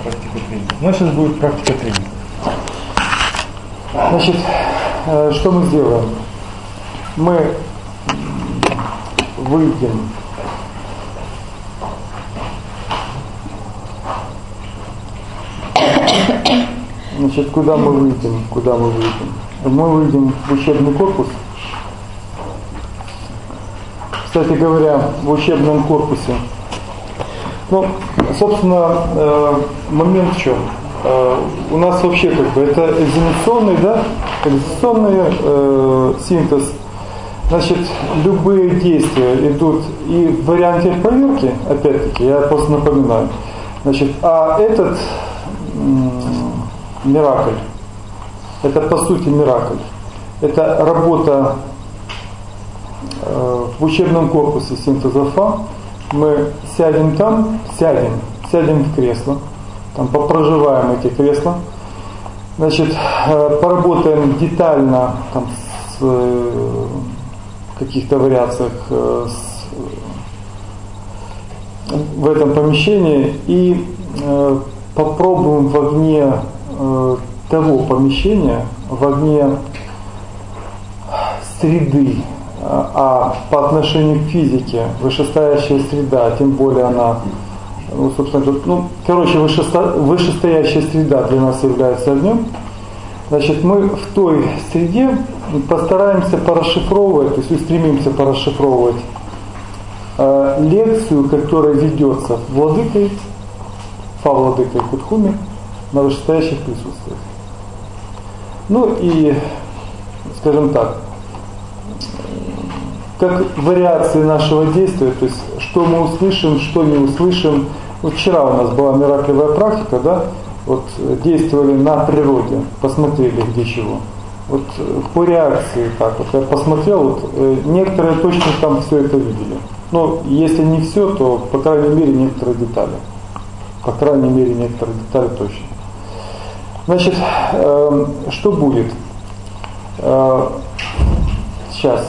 практика тренинга. У нас сейчас будет практика тренинга. Значит, что мы сделаем? Мы выйдем Значит, куда мы выйдем? Мы выйдем в учебный корпус. Кстати говоря, в учебном корпусе. Ну, собственно, момент в чем? У нас вообще как бы это экзаменационный, да? Экзаменационный синтез. Значит, любые действия идут и в варианте проверки, опять-таки, я просто напоминаю. Значит, а этот миракль, это по сути миракль. Это работа в учебном корпусе синтеза ФА. Мы сядем там, сядем в кресло, там попроживаем эти кресла. Значит, поработаем детально там, с каких-то вариациях в этом помещении и попробуем в огне того помещения, в огне среды, а по отношению к физике вышестоящая среда, тем более она, ну, собственно, вышестоящая среда для нас является огнем. Значит, мы в той среде постараемся порасшифровывать, то есть устремимся порасшифровывать лекцию, которая ведется владыкой, фа-владыкой Кутхуми на вышестоящих присутствиях. Ну и, скажем так, как вариации нашего действия, то есть что мы услышим, что не услышим. Вот вчера у нас была мираклевая практика, да, вот действовали на природе, посмотрели где чего. Вот по реакции так вот я посмотрел, вот, некоторые точно там все это видели. Но если не все, то по крайней мере некоторые детали. По крайней мере некоторые детали точно. Значит, что будет? Сейчас.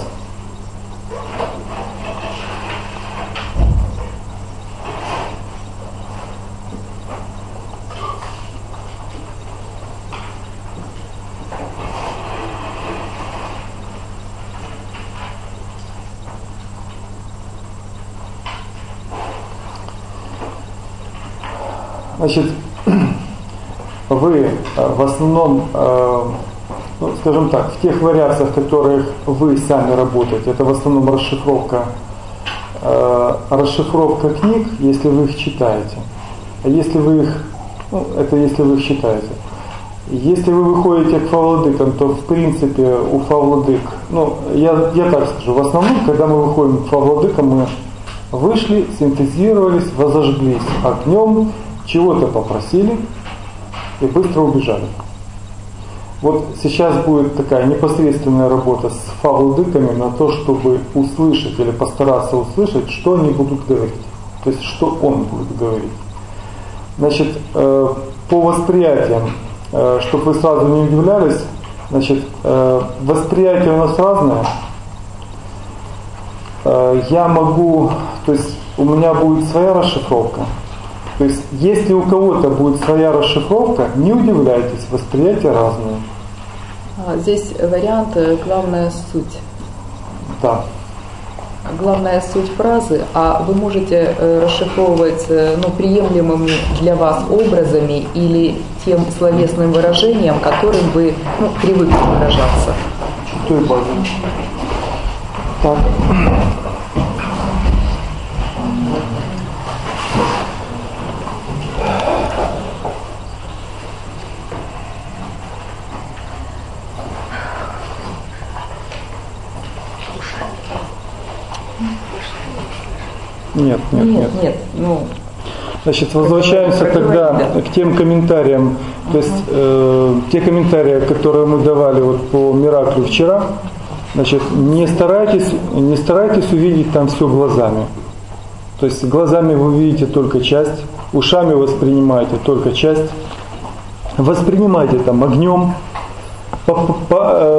Значит, вы в основном, ну, скажем так, в тех вариациях, в которых вы сами работаете, это в основном расшифровка книг, если вы их читаете. А если вы их, ну, это если вы их читаете. Если вы выходите к фа-владыкам, то в принципе у фа-владык, ну, я так скажу, в основном, когда мы выходим к фа-владыкам, мы вышли, синтезировались, возожглись огнем, чего-то попросили и быстро убежали. Вот сейчас будет такая непосредственная работа с фа-владыками на то, чтобы услышать или постараться услышать, что они будут говорить. То есть, что он будет говорить. Значит, по восприятиям, чтобы вы сразу не удивлялись, значит, восприятие у нас разное. Я могу, то есть у меня будет своя расшифровка. То есть, если у кого-то будет своя расшифровка, не удивляйтесь, восприятия разные. Здесь вариант «главная суть». Да. Главная суть фразы, а вы можете расшифровывать приемлемыми для вас образами или тем словесным выражением, которым вы привыкли выражаться. Что и база. Так. Нет. Ну, значит, возвращаемся тогда к тем комментариям. То есть те комментарии, которые мы давали вот по Мираклю вчера, значит, не старайтесь увидеть там все глазами. То есть глазами вы видите только часть, ушами воспринимаете только часть. Воспринимайте там огнем,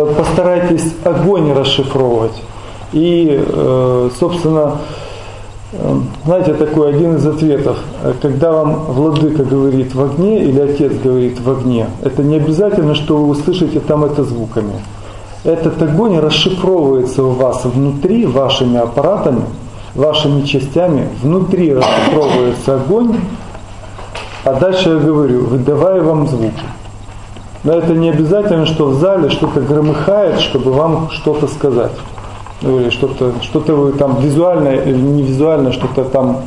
постарайтесь огонь расшифровывать. И, собственно, Знаете, такой один из ответов. Когда вам владыка говорит в огне или отец говорит в огне, это не обязательно, что вы услышите там это звуками. Этот огонь расшифровывается у вас внутри, вашими аппаратами, вашими частями. Внутри расшифровывается огонь, а дальше я говорю, выдавая вам звуки. Но это не обязательно, что в зале что-то громыхает, чтобы вам что-то сказать. Или что-то вы там визуально или не визуально, что-то там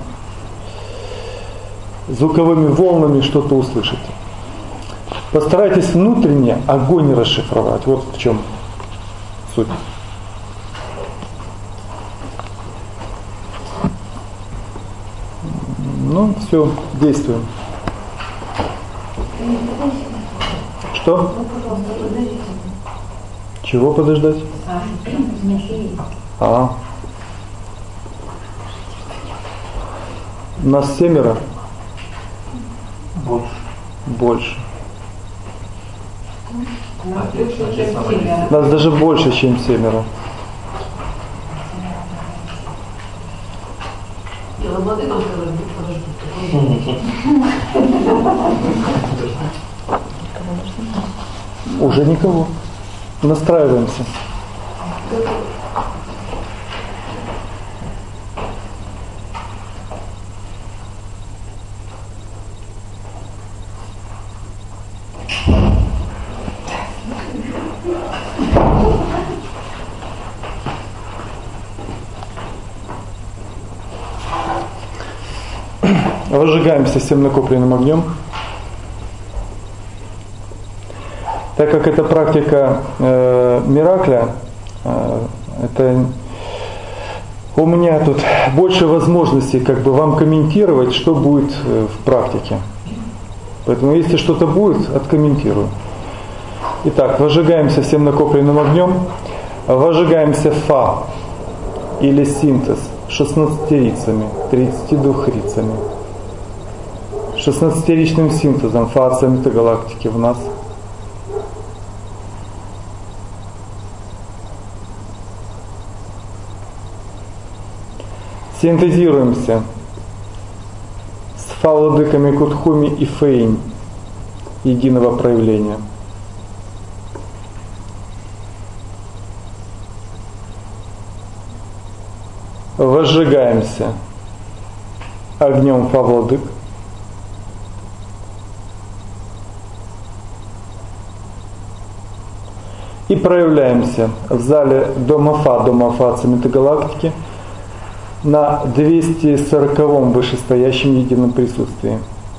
звуковыми волнами что-то услышите. Постарайтесь внутренне огонь расшифровать. Вот в чем суть. Ну, все, действуем. Что? Чего подождать? Нас 7? Больше. Нас даже больше, чем 7. Уже никого. Настраиваемся. Разжигаемся всем накопленным огнем. Так как это практика Миракля, это у меня тут больше возможностей вам комментировать, что будет в практике. Поэтому если что-то будет, откомментирую. Итак, возжигаемся всем накопленным огнем. Возжигаемся Фа или синтез 16 рицами, 32 рицами. 16-ричным синтезом фаса метагалактики в нас. Синтезируемся с фа-владыками Кутхуми и Фейнь единого проявления. Возжигаемся огнем фа-владык. И проявляемся в зале Дома Фа Метагалактики на 240-м вышестоящем едином присутствии.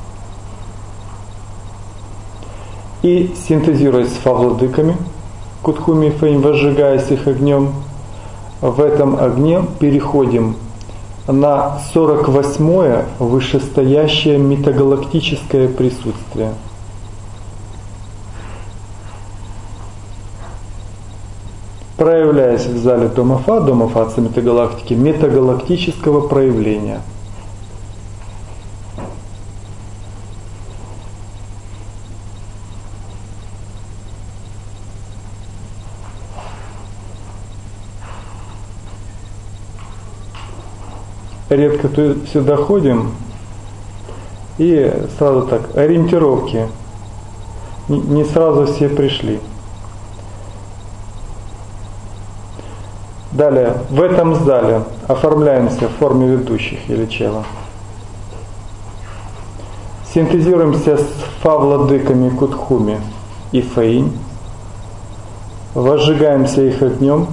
И синтезируясь с Фа-владыками, Кутхуми и Фейнь, возжигаясь их огнем, в этом огне переходим на 48-е вышестоящее метагалактическое присутствие. Проявляясь в зале Дома Фа метагалактики, метагалактического проявления. Редко сюда ходим, и сразу так, ориентировки. Не сразу все пришли. Далее, в этом зале оформляемся в форме ведущих или чела. Синтезируемся с Фа-владыками Кутхуми и Фейнь. Возжигаемся их огнем.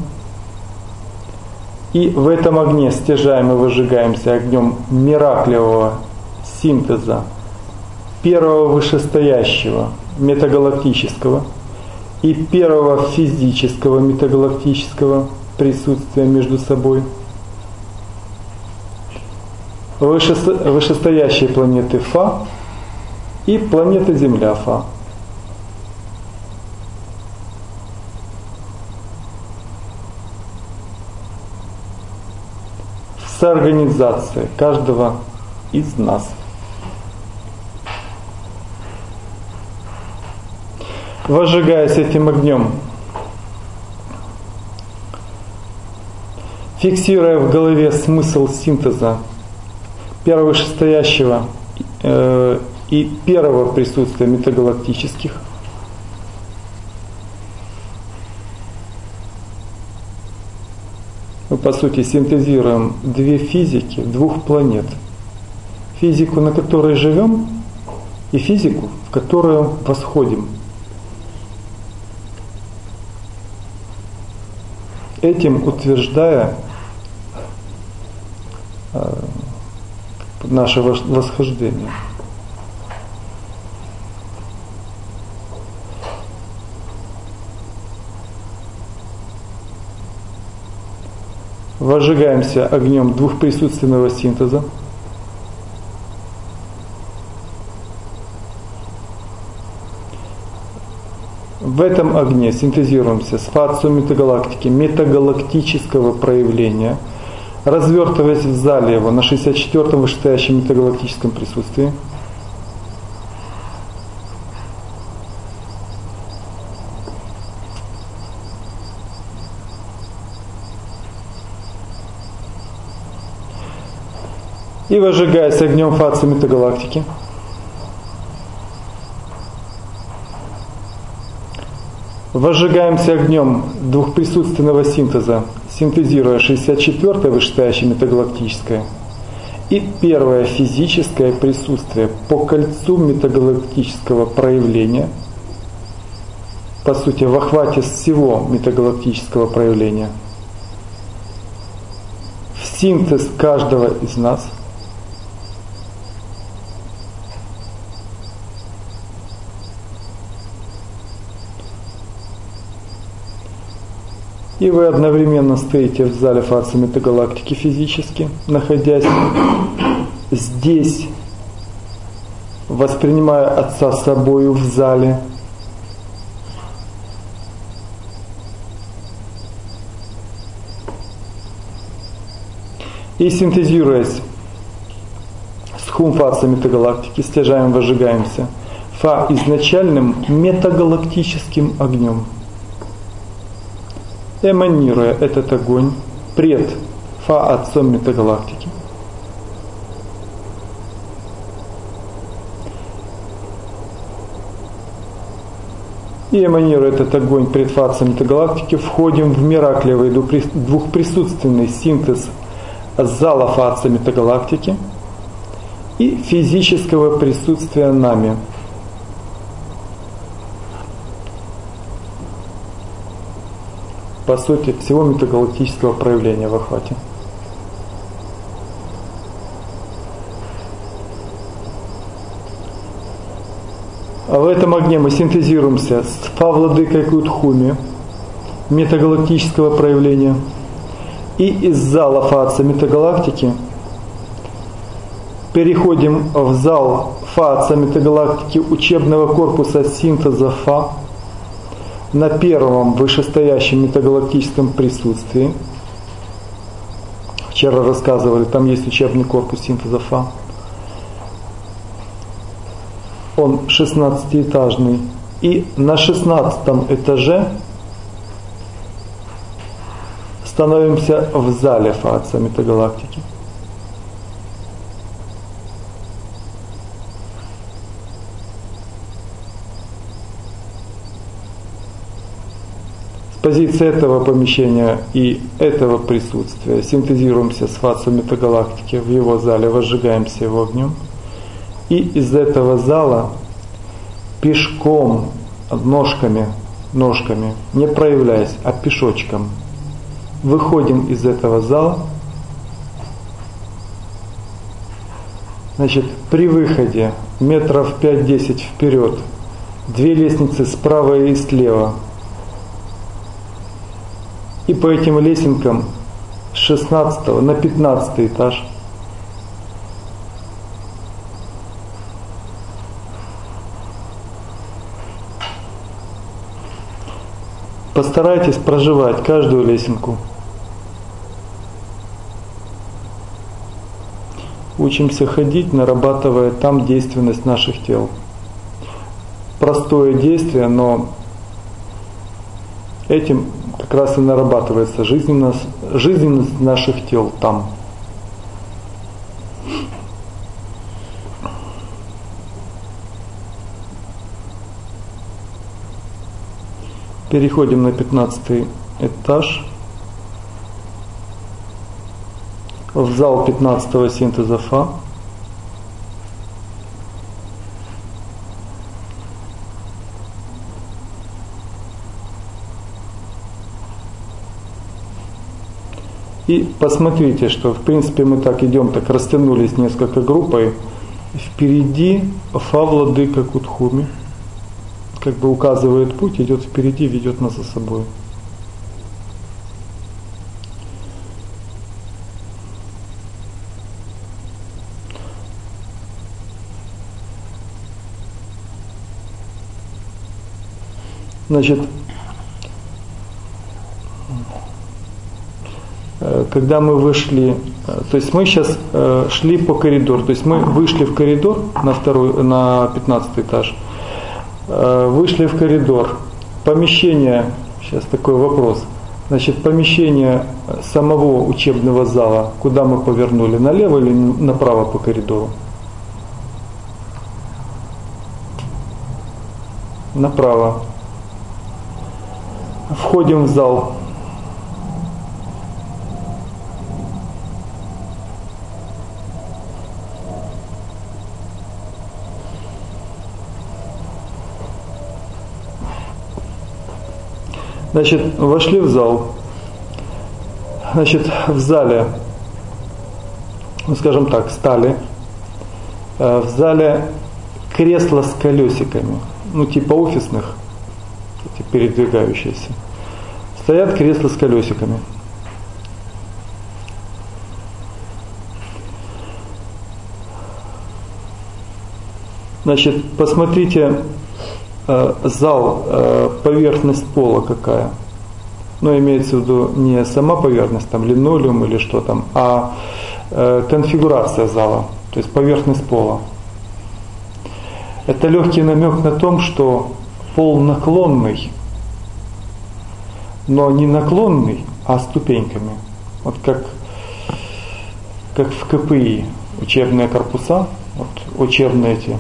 И в этом огне стяжаем и возжигаемся огнем мираклевого синтеза первого вышестоящего метагалактического и первого физического метагалактического присутствия между собой. Вышестоящие планеты Фа и планета Земля Фа. Соорганизация каждого из нас. Возжигаясь этим огнем, фиксируя в голове смысл синтеза первовышестоящего и первого присутствия метагалактических. Мы, по сути, синтезируем две физики двух планет. Физику, на которой живем, и физику, в которую восходим. Этим утверждая наше восхождение. Возжигаемся огнем двухприсутственного синтеза. В этом огне синтезируемся с фацией метагалактики, метагалактического проявления, развертываясь в зале его на 64-м вышестоящем метагалактическом присутствии. И возжигаясь огнем фации метагалактики, возжигаемся огнем двухприсутственного синтеза, синтезируя 64-е вышестоящее метагалактическое и первое физическое присутствие по кольцу метагалактического проявления, по сути, в охвате всего метагалактического проявления, в синтез каждого из нас. И вы одновременно стоите в зале фации метагалактики физически, находясь здесь, воспринимая Отца с собою в зале. И синтезируясь с хум фацией метагалактики, стяжаем, возжигаемся фа изначальным метагалактическим огнем, эманируя этот огонь пред фа отцом метагалактики. И эманируя этот огонь пред фа отцом метагалактики, входим в мираклевый двухприсутственный синтез зала фа отца метагалактики и физического присутствия нами. По сути, всего метагалактического проявления в охвате. А в этом огне мы синтезируемся с Фа-владыкой Кудхуми, метагалактического проявления, и из зала Фа Отца метагалактики переходим в зал Фа Отца метагалактики учебного корпуса синтеза Фа, на первом вышестоящем метагалактическом присутствии. Вчера рассказывали, там есть учебный корпус синтеза Фа. Он 16-этажный. И на 16 этаже становимся в зале Фа Отца метагалактики. С позиции этого помещения и этого присутствия синтезируемся с фацией метагалактики в его зале, возжигаемся его огнем. И из этого зала пешком, ножками, не проявляясь, а пешочком, выходим из этого зала. Значит, при выходе метров 5-10 вперед, две лестницы справа и слева. И по этим лесенкам с 16 на 15 этаж. Постарайтесь проживать каждую лесенку. Учимся ходить, нарабатывая там действенность наших тел. Простое действие, но этим как раз и нарабатывается жизненность наших тел там. Переходим на 15 этаж, в зал 15-го синтеза Фа. И посмотрите, что в принципе мы так идем, так растянулись несколько группой. Впереди Фа Владыка Кутхуми, как бы указывает путь, идет впереди, ведет нас за собой. Значит, когда мы вышли, то есть мы сейчас шли по коридору, то есть мы вышли в коридор на 15 этаж, вышли в коридор, помещение, сейчас такой вопрос, значит, помещение самого учебного зала, куда мы повернули, налево или направо по коридору? Направо. Входим в зал. Значит, вошли в зал. Значит, в зале, ну, скажем так, стали. В зале кресла с колесиками, ну, типа офисных, эти передвигающиеся. Стоят кресла с колесиками. Значит, посмотрите, зал, поверхность пола какая. Но имеется в виду не сама поверхность, там линолеум или что там, а конфигурация зала, то есть поверхность пола. Это легкий намек на том, что пол наклонный, но не наклонный, а ступеньками. Вот как в КПИ учебные корпуса, вот учебные эти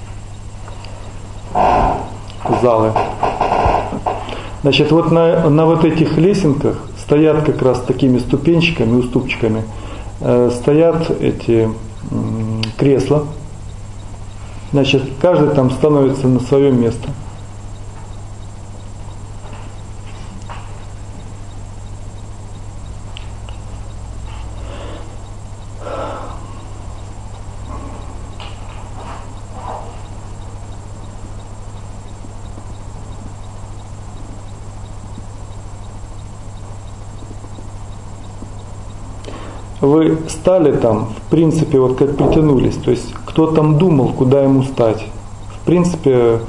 залы. Значит, вот на вот этих лесенках стоят как раз такими ступенчиками, уступчиками, стоят эти кресла. Значит, каждый там становится на свое место. Вы стали там, в принципе, вот как притянулись, то есть кто там думал, куда ему стать, в принципе,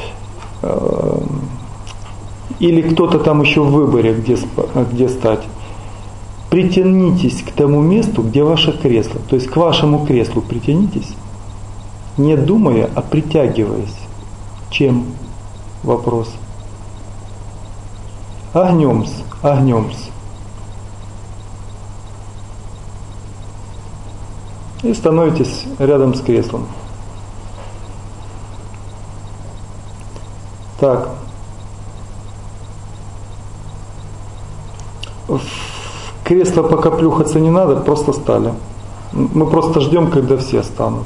или кто-то там еще в выборе, где стать, притянитесь к тому месту, где ваше кресло, то есть к вашему креслу притянитесь, не думая, а притягиваясь. Чем? Вопрос. Огнем-с. И становитесь рядом с креслом. Так. В кресло пока плюхаться не надо, просто стали. Мы просто ждем, когда все станут.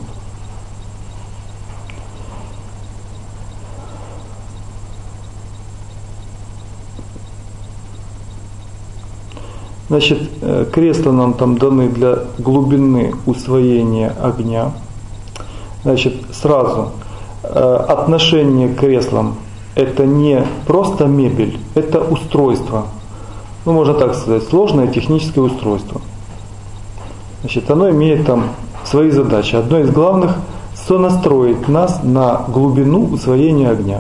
Значит, кресла нам там даны для глубины усвоения огня. Значит, сразу, отношение к креслам – это не просто мебель, это устройство. Ну, можно так сказать, сложное техническое устройство. Значит, оно имеет там свои задачи. Одно из главных – сонастроить нас на глубину усвоения огня.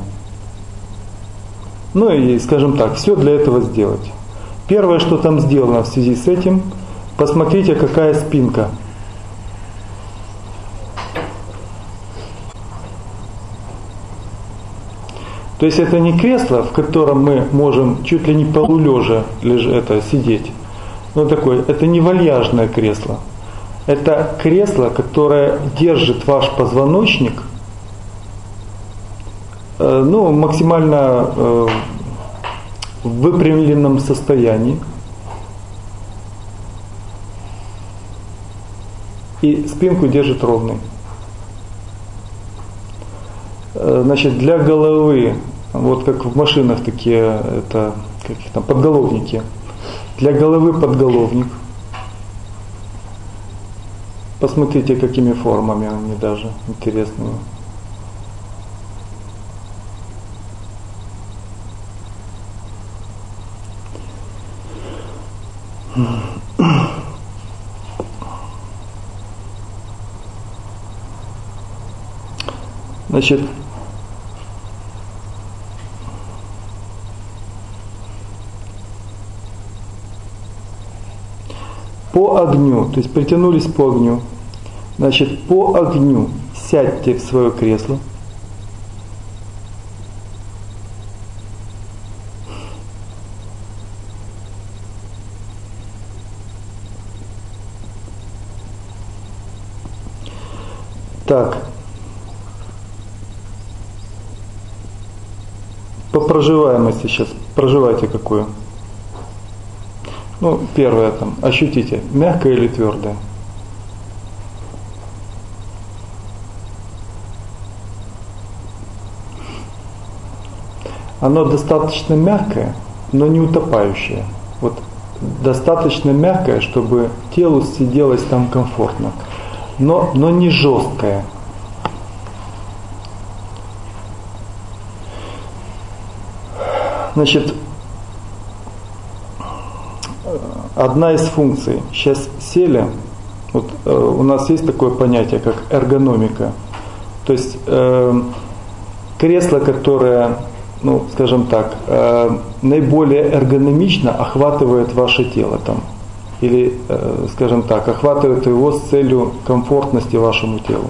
Ну и, скажем так, все для этого сделать. Первое, что там сделано в связи с этим, посмотрите, какая спинка. То есть это не кресло, в котором мы можем чуть ли не полулежа сидеть. Но такое, это не вальяжное кресло. Это кресло, которое держит ваш позвоночник максимально в выпрямленном состоянии. И спинку держит ровной. Значит, для головы, вот как в машинах такие, это какие там подголовники. Для головы подголовник. Посмотрите, какими формами они даже интересные. Значит, по огню, то есть притянулись по огню. Значит, по огню сядьте в свое кресло. Так. По проживаемости сейчас. Проживайте какую? Ну, первое там. Ощутите, мягкое или твердое? Оно достаточно мягкое, но не утопающее. Вот достаточно мягкое, чтобы телу сиделось там комфортно, но не жесткое. Значит, одна из функций. Сейчас сели, вот у нас есть такое понятие, как эргономика. То есть кресло, которое, ну, скажем так, наиболее эргономично охватывает ваше тело там. Или, скажем так, охватывает его с целью комфортности вашему телу.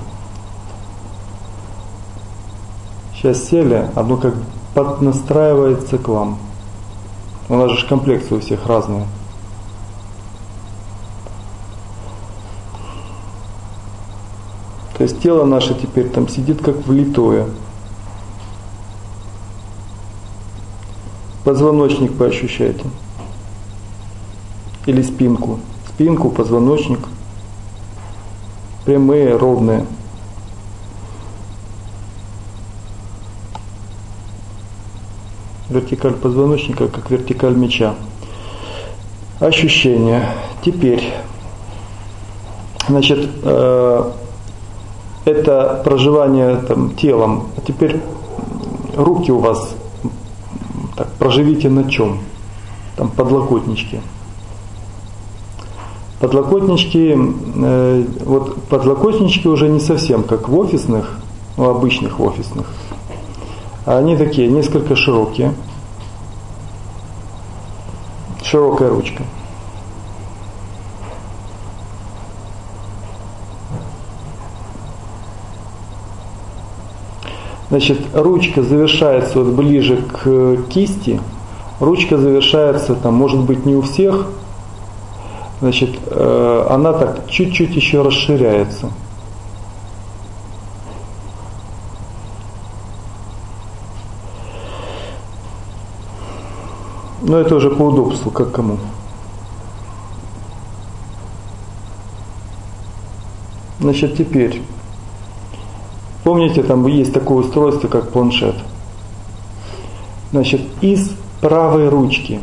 Сейчас сели, оно как поднастраивается к вам. У нас же комплекции у всех разные. То есть тело наше теперь там сидит как влитое. Позвоночник поощущайте. Или спинку. Спинку, позвоночник. Прямые, ровные. Вертикаль позвоночника, как вертикаль меча. Ощущения. Теперь, значит, это проживание там, телом. А теперь руки у вас так, проживите на чем? Там подлокотнички. Подлокотнички, вот подлокотнички уже не совсем как в офисных, ну, обычных офисных. А они такие, несколько широкие. Широкая ручка. Значит, ручка завершается вот ближе к кисти. Ручка завершается, там, может быть, не у всех. Значит, она так чуть-чуть еще расширяется. Но это уже по удобству, как кому. Значит, теперь, помните, там есть такое устройство, как планшет. Значит, из правой ручки,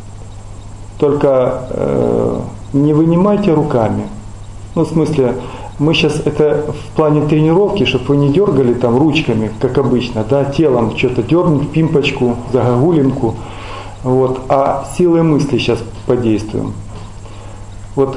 только не вынимайте руками. Ну, в смысле, мы сейчас это в плане тренировки, чтобы вы не дергали там ручками, как обычно, да, телом что-то дернуть, пимпочку, загогулинку. Вот, а силой мысли сейчас подействуем. Вот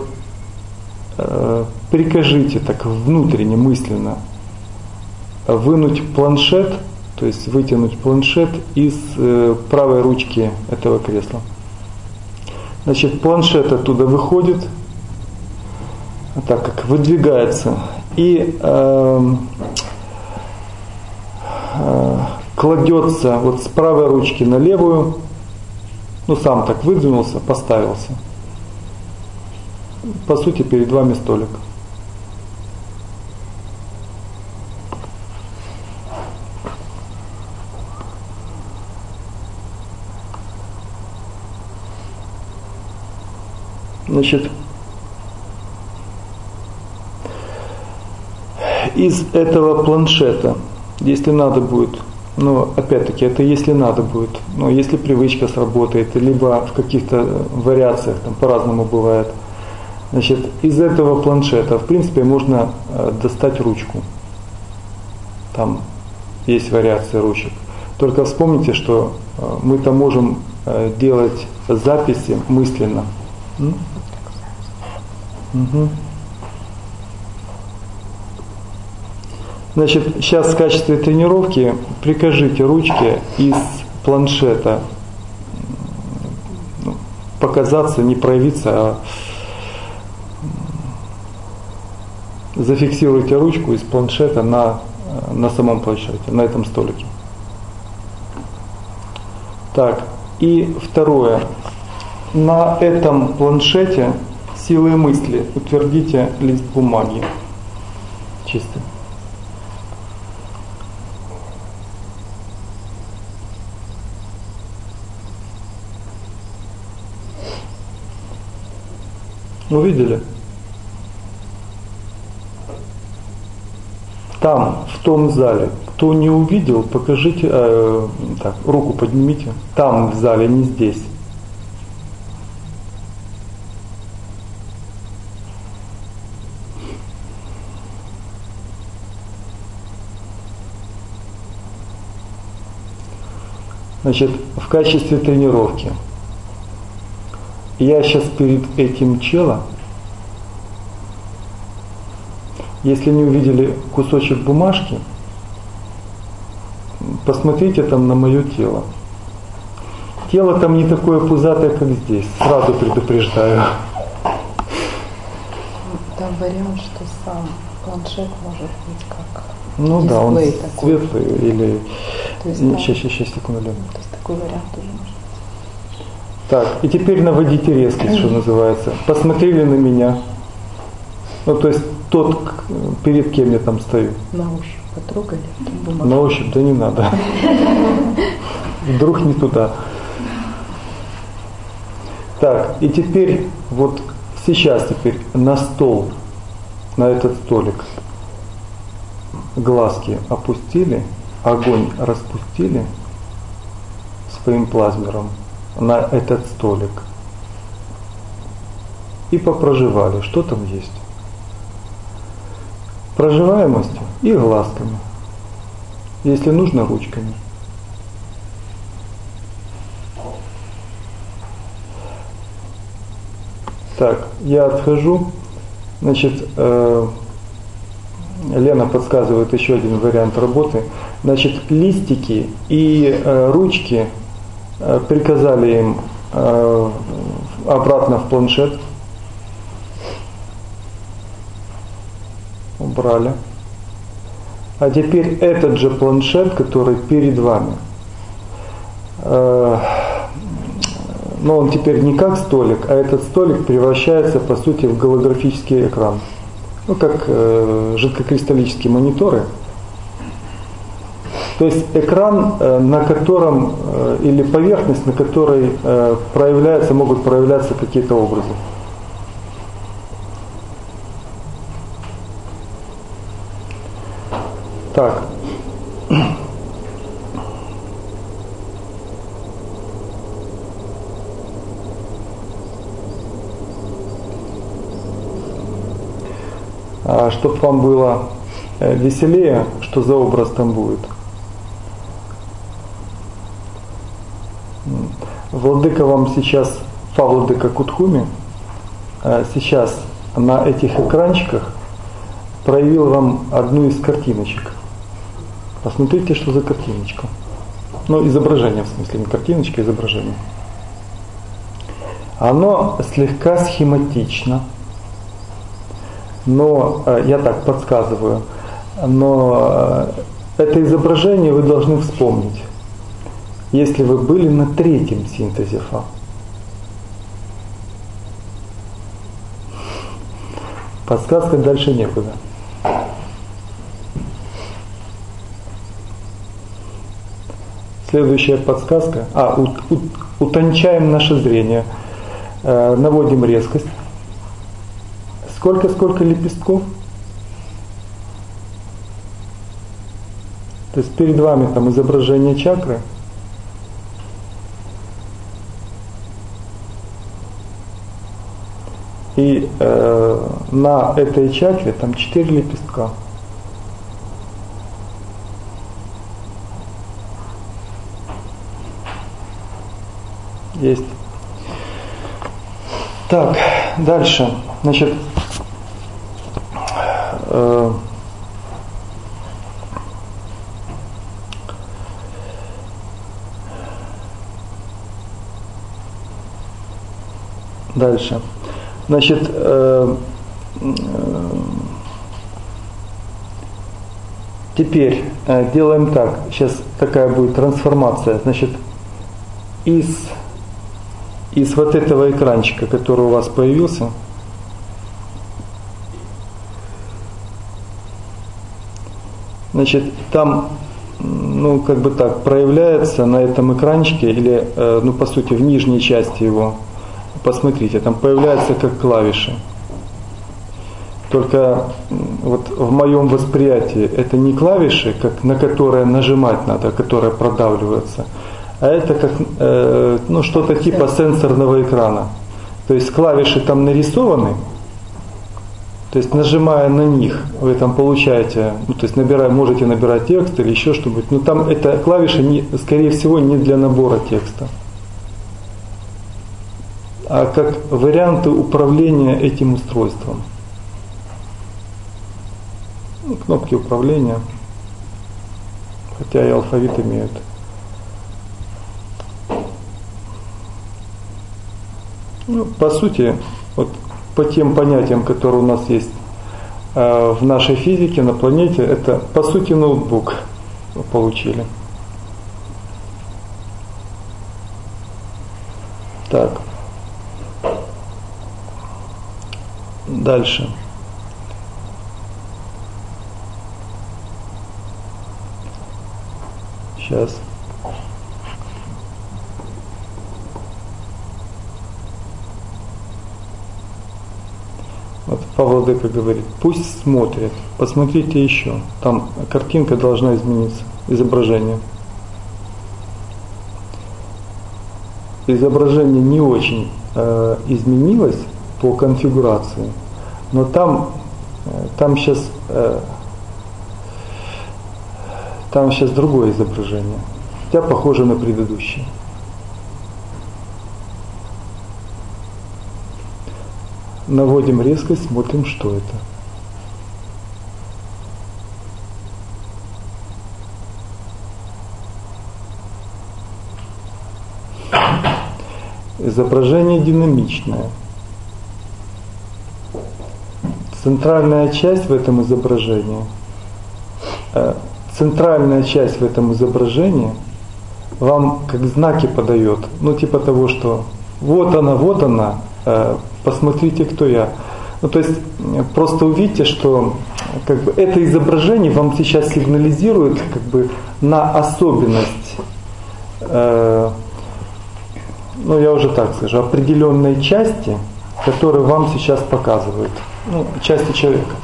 прикажите так внутренне, мысленно вынуть планшет, то есть вытянуть планшет из правой ручки этого кресла. Значит, планшет оттуда выходит, так как выдвигается, и кладется вот с правой ручки на левую. Ну, сам так выдвинулся, поставился. По сути, перед вами столик. Значит, из этого планшета, если надо будет, но опять-таки это если надо будет, но если привычка сработает, либо в каких-то вариациях, там по-разному бывает, значит, из этого планшета, в принципе, можно достать ручку. Там есть вариации ручек. Только вспомните, что мы-то можем делать записи мысленно. Угу. Значит, сейчас в качестве тренировки прикажите ручке из планшета показаться, не проявиться, а зафиксируйте ручку из планшета на самом планшете, на этом столике. Так, и второе. На этом планшете силой мысли утвердите лист бумаги чистый. Увидели? Там, в том зале, кто не увидел, покажите, так, руку поднимите. Там в зале, не здесь. Значит, в качестве тренировки я сейчас перед этим челом, если не увидели кусочек бумажки, посмотрите там на мое тело. Тело там не такое пузатое, как здесь, сразу предупреждаю. Там вариант, что сам планшет может быть как ну дисплей да, он такой. светлый или... То есть, сейчас, секунду. То есть такой вариант тоже может быть. Так, и теперь наводите резкость, что называется. Посмотрели на меня. Ну, то есть тот, перед кем я там стою. На ощупь потрогали бумагу. На ощупь, да не надо. Вдруг не туда. Так, и теперь, вот сейчас теперь на стол, на этот столик глазки опустили, огонь распустили своим плазмером на этот столик и попроживали, что там есть. Проживаемостью и глазками. Если нужно, ручками. Так, я отхожу. Значит, Лена подсказывает еще один вариант работы. Значит, листики и ручки приказали им обратно в планшет. Убрали. А теперь этот же планшет, который перед вами, но он теперь не как столик, а этот столик превращается по сути в голографический экран. Ну, как жидкокристаллические мониторы. То есть экран, на котором, или поверхность, на которой могут проявляться какие-то образы. Так. А чтобы вам было веселее, что за образ там будет. Владыка вам сейчас, Фавладыка Кутхуми, сейчас на этих экранчиках проявил вам одну из картиночек. Посмотрите, что за картиночка. Ну, изображение, в смысле, не картиночка, а изображение. Оно слегка схематично, но, я так подсказываю, но это изображение вы должны вспомнить, если вы были на третьем синтезе Фа. Подсказка дальше некуда. Следующая подсказка. Утончаем наше зрение. Наводим резкость. Сколько лепестков? То есть перед вами там изображение чакры. И на этой чакре там 4 лепестка. Есть. Так, дальше. Значит, дальше. Значит, теперь делаем так. Сейчас такая будет трансформация. Значит, из вот этого экранчика, который у вас появился, значит, там, ну, как бы так, проявляется на этом экранчике, или, ну, по сути, в нижней части его, посмотрите, там появляются как клавиши. Только вот в моем восприятии это не клавиши, как, на которые нажимать надо, которые продавливаются, а это как ну, что-то типа сенсорного экрана. То есть клавиши там нарисованы, то есть нажимая на них, вы там получаете, ну, то есть можете набирать текст или еще что-нибудь, но там эта клавиша, скорее всего, не для набора текста, а как варианты управления этим устройством. Ну, кнопки управления, хотя и алфавит имеют. Ну, по сути, вот по тем понятиям, которые у нас есть в нашей физике, на планете, это по сути ноутбук мы получили. Так. Дальше. Сейчас. Вот Павел Владыка говорит, пусть смотрят, посмотрите еще. Там картинка должна измениться, изображение. Изображение не очень изменилось по конфигурации, но там сейчас другое изображение, хотя похоже на предыдущее. Наводим резкость, смотрим, что это. Изображение динамичное. Центральная часть в этом изображении, вам как знаки подает, ну типа того, что вот она, посмотрите, кто я. Ну, то есть просто увидите, что как бы, это изображение вам сейчас сигнализирует как бы, на особенность, ну я уже так скажу, определенной части, которую вам сейчас показывают. Ну, части человека.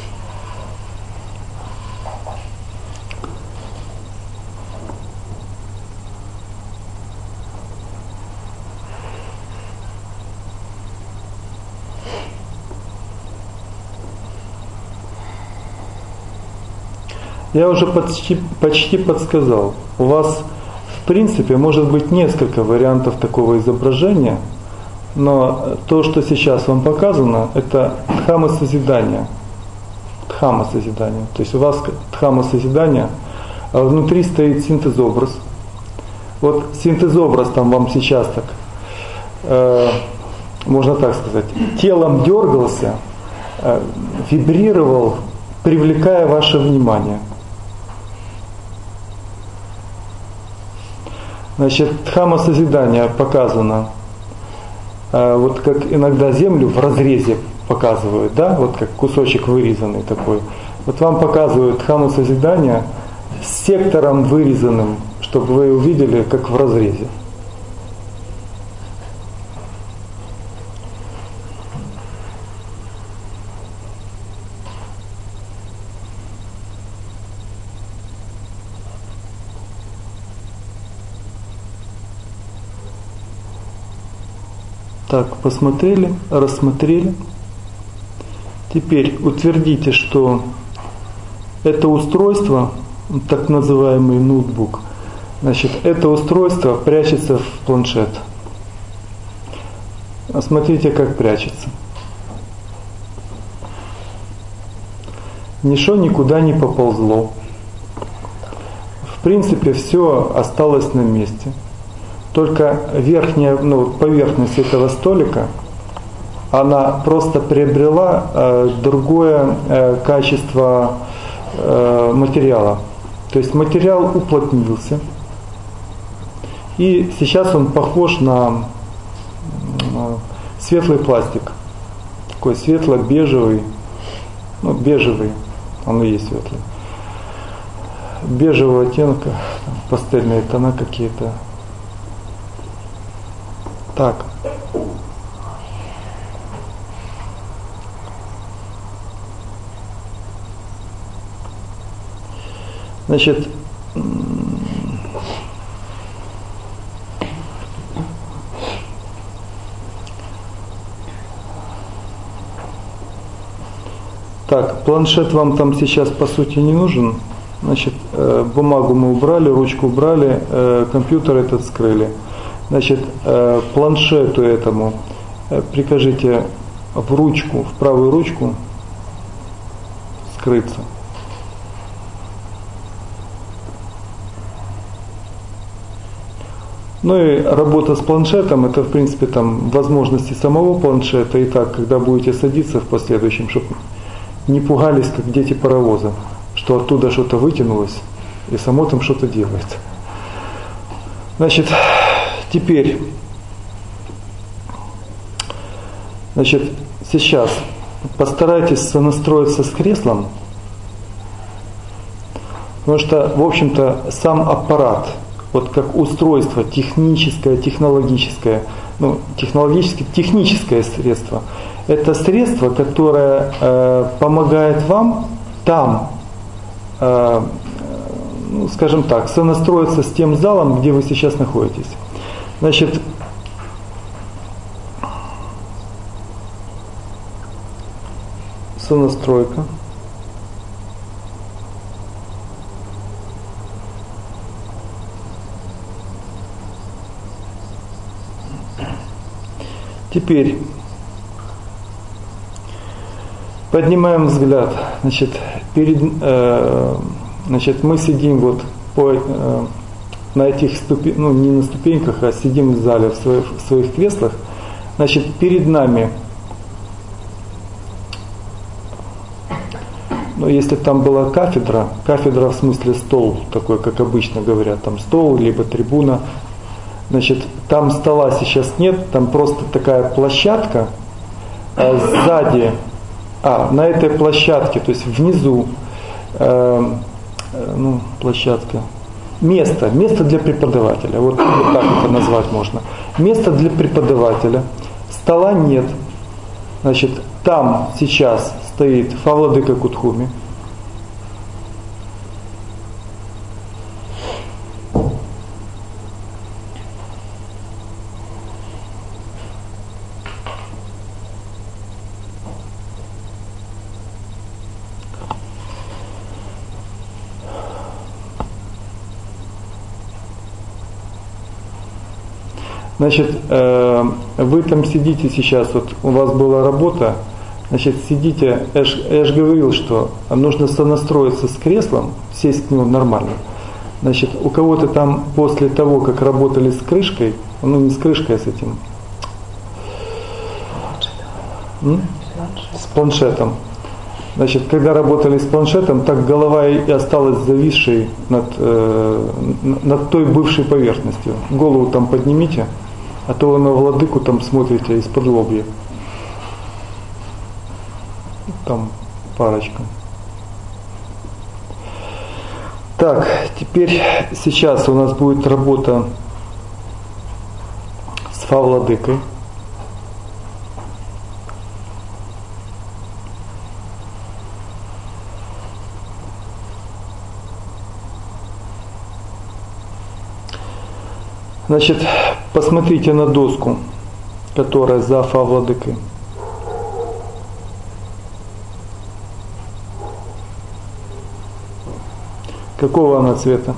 Я уже почти подсказал. У вас, в принципе, может быть несколько вариантов такого изображения, но то, что сейчас вам показано, это дхамма-созидание. Дхамма-созидание. То есть у вас дхамма-созидание, а внутри стоит синтез-образ. Вот синтез-образ там вам сейчас так, можно так сказать, телом дергался, вибрировал, привлекая ваше внимание. Значит, дхамма-созидание показано, вот как иногда землю в разрезе показывают, да, вот как кусочек вырезанный такой. Вот вам показывают дхамма-созидание с сектором вырезанным, чтобы вы увидели, как в разрезе. Так, посмотрели, рассмотрели. Теперь утвердите, что это устройство, так называемый ноутбук, значит, это устройство прячется в планшет. Смотрите, как прячется. Ничего никуда не поползло. В принципе, все осталось на месте. Только верхняя, поверхность этого столика, она просто приобрела другое качество материала. То есть материал уплотнился. И сейчас он похож на светлый пластик. Такой светло-бежевый. Бежевый. Он и есть светлый. Бежевого оттенка, пастельные тона какие-то. Так. Значит, так, планшет вам там сейчас по сути не нужен. Значит, бумагу мы убрали, ручку убрали, компьютер этот скрыли. Значит, планшету этому прикажите в ручку, в правую ручку скрыться. Ну и работа с планшетом, это в принципе там возможности самого планшета. И так, когда будете садиться в последующем, чтобы не пугались, как дети паровоза, что оттуда что-то вытянулось и само там что-то делает. Значит, теперь, сейчас постарайтесь сонастроиться с креслом, потому что, в общем-то, сам аппарат, вот как устройство техническое, технологическое, техническое средство, это средство, которое помогает вам там, скажем так, сонастроиться с тем залом, где вы сейчас находитесь. Значит, сонастройка. Теперь поднимаем взгляд. Значит, мы сидим вот на этих ступеньках, не на ступеньках, а сидим в зале в своих креслах. Значит, перед нами, если там была кафедра в смысле стол, такой, как обычно говорят, там стол, либо трибуна, значит, там стола сейчас нет, там просто такая площадка, сзади, на этой площадке, то есть внизу, площадка, место для преподавателя, вот так это назвать можно. Место для преподавателя, стола нет, значит, там сейчас стоит Фавладыка Кутхуми. Значит, вы там сидите сейчас, вот у вас была работа, значит, сидите, я же говорил, что нужно сонастроиться с креслом, сесть к нему нормально. Значит, у кого-то там после того, как работали с крышкой, не с крышкой, а с этим, с планшетом. Значит, когда работали с планшетом, так голова и осталась зависшей над той бывшей поверхностью. Голову там поднимите, а то вы на владыку там смотрите из-под лобья. Там парочка. Так, теперь сейчас у нас будет работа с Фавладыкой. Значит, посмотрите на доску. которая за Фа владыкой. Какого она цвета?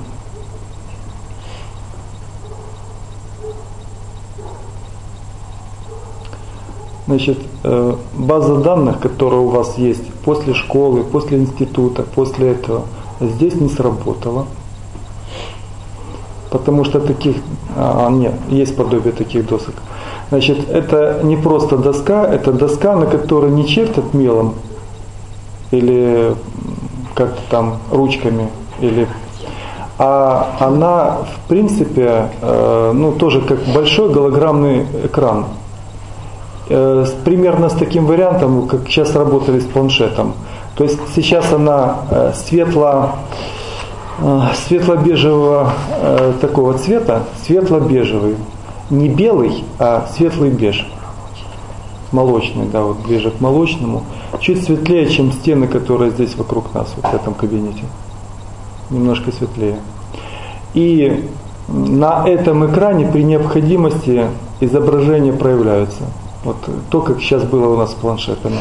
Значит, база данных, которая у вас есть после школы, после института, после этого, здесь не сработала. Потому что таких, нет, есть подобие таких досок. Значит, это не просто доска, это доска, на которой не чертят мелом или как-то там ручками, а она, в принципе, тоже как большой голограммный экран. Примерно с таким вариантом, как сейчас работали с планшетом. То есть сейчас она светло-бежевого такого цвета, светло-бежевый. Не белый, а светлый беж. Молочный, да, вот ближе к молочному. Чуть светлее, чем стены, которые здесь вокруг нас, вот в этом кабинете. Немножко светлее. И на этом экране при необходимости изображения проявляются. Вот то, как сейчас было у нас с планшетами.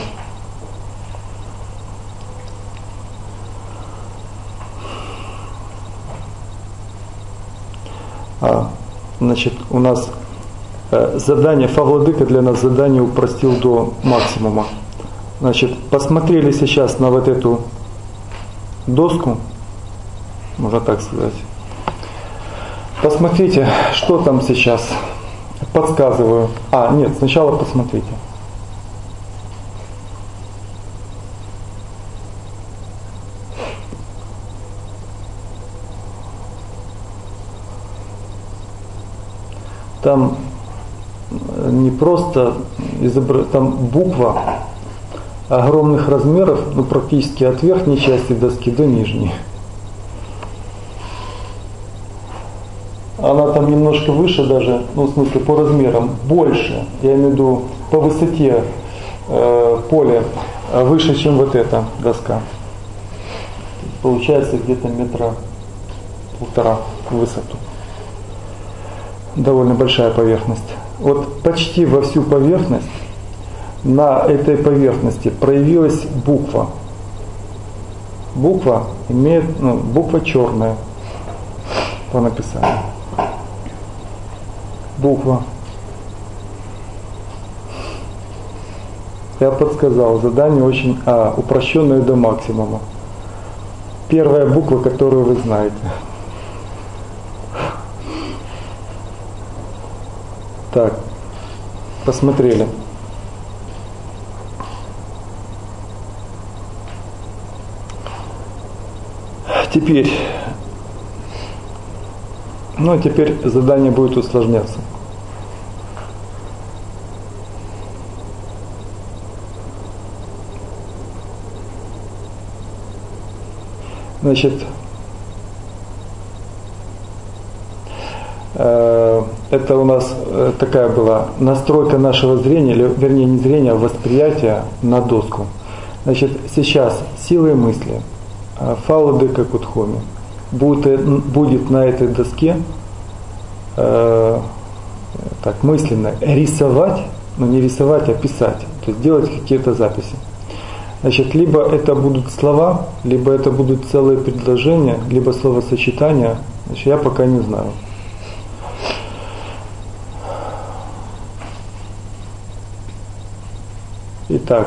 Значит, у нас задание, Фа владыка для нас задание упростил до максимума. Значит, посмотрели сейчас на вот эту доску, можно так сказать. Посмотрите, что там сейчас. Подсказываю. Нет, сначала посмотрите. Там не просто там буква огромных размеров, практически от верхней части доски до нижней. Она там немножко выше даже, в смысле по размерам, больше, я имею в виду по высоте поля, выше, чем вот эта доска. Получается где-то 1,5 метра в высоту. Довольно большая поверхность. Вот почти во всю поверхность, на этой поверхности проявилась буква. Буква имеет, буква черная по написанию. Буква. Я подсказал, задание очень упрощенное до максимума. Первая буква, которую вы знаете. Так, посмотрели. Теперь задание будет усложняться. Значит, это у нас такая была настройка нашего зрения, или, вернее, не зрения, а восприятия на доску. Значит, сейчас силой мысли Фа владыка Кудхоми будет на этой доске так мысленно рисовать, но не рисовать, а писать, то есть делать какие-то записи. Значит, либо это будут слова, либо это будут целые предложения, либо словосочетания, значит, я пока не знаю. Итак,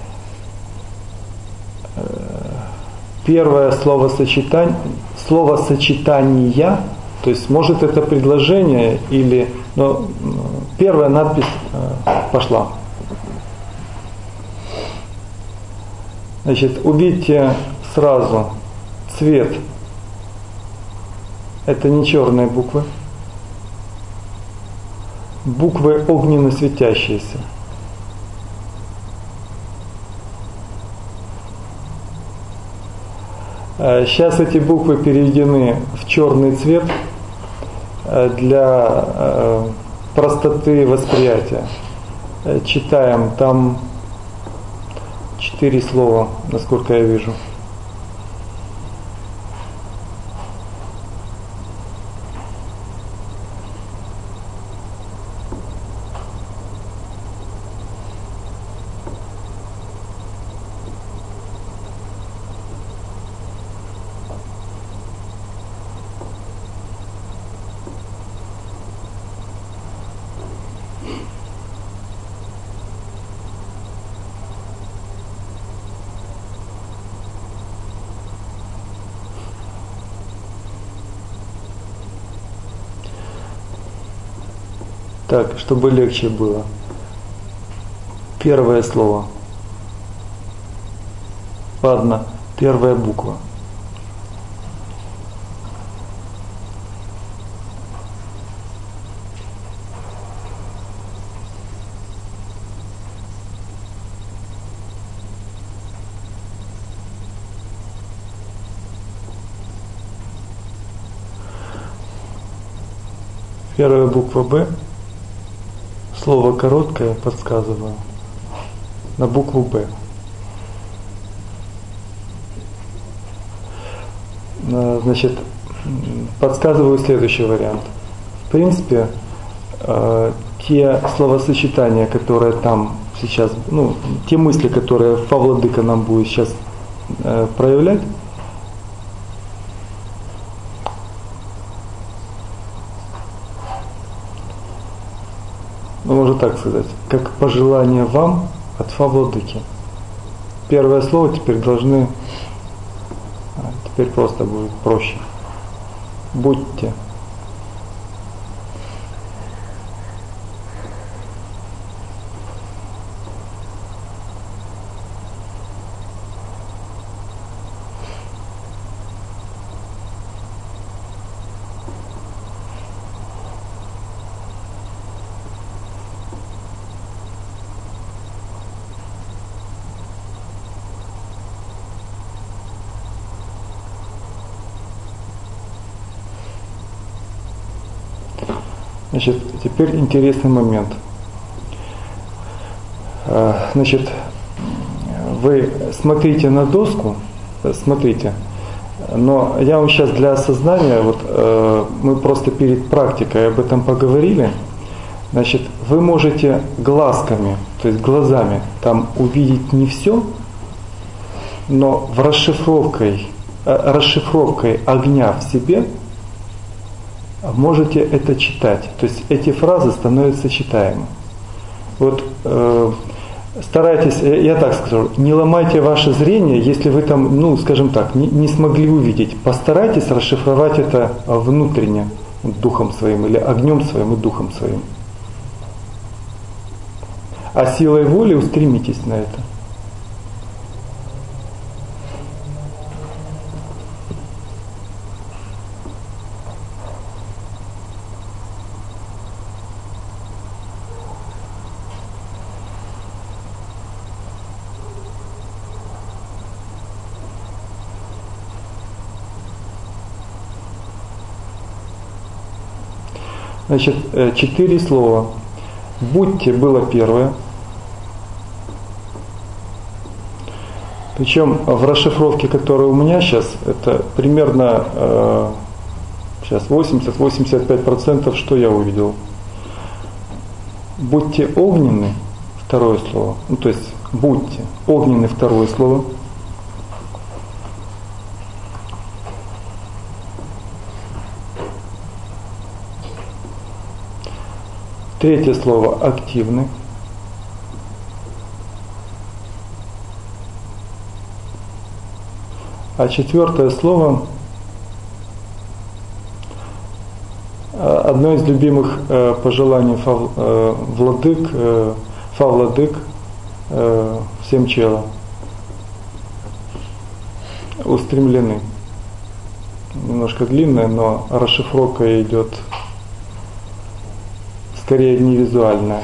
первое словосочетание, то есть может это предложение или, но первая надпись пошла. Значит, увидите сразу цвет. Это не черные буквы. Буквы огненно светящиеся. Сейчас эти буквы переведены в черный цвет для простоты восприятия. Читаем, там 4 слова, насколько я вижу. Так, чтобы легче было. Первое слово. Ладно, первая буква. Первая буква Б. Слово короткое, подсказываю. На букву Б. Значит, подсказываю следующий вариант. В принципе, те словосочетания, которые там сейчас, те мысли, которые Фавладыка нам будет сейчас проявлять, можно так сказать, как пожелание вам от Фавладыки. Первое слово теперь должны, теперь просто будет проще. Будьте. Значит, теперь интересный момент. Значит, вы смотрите на доску, смотрите, но я вам сейчас для осознания, мы просто перед практикой об этом поговорили, значит, вы можете глазками, то есть глазами там увидеть не все, но расшифровкой огня в себе можете это читать. То есть эти фразы становятся читаемыми. Старайтесь, я так скажу, не ломайте ваше зрение, если вы там, скажем так, не смогли увидеть. Постарайтесь расшифровать это внутренне, духом своим, или огнем своим и духом своим. А силой воли устремитесь на это. Значит, 4 слова. Будьте было первое. Причем в расшифровке, которая у меня сейчас, это примерно сейчас 80-85%, что я увидел. Будьте огненны, второе слово. То есть будьте огненны, второе слово. Третье слово активны. А четвертое слово одно из любимых пожеланий Фавладык всем чела. Устремлены. Немножко длинная, но расшифровка идет скорее не визуальная.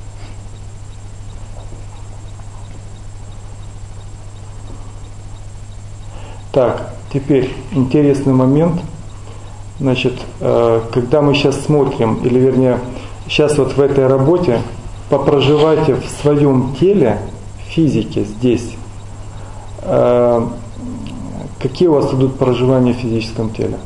Так, теперь интересный момент. Значит, когда мы сейчас смотрим, или вернее, сейчас в этой работе, попроживайте в своем теле, физике здесь, какие у вас идут проживания в физическом теле?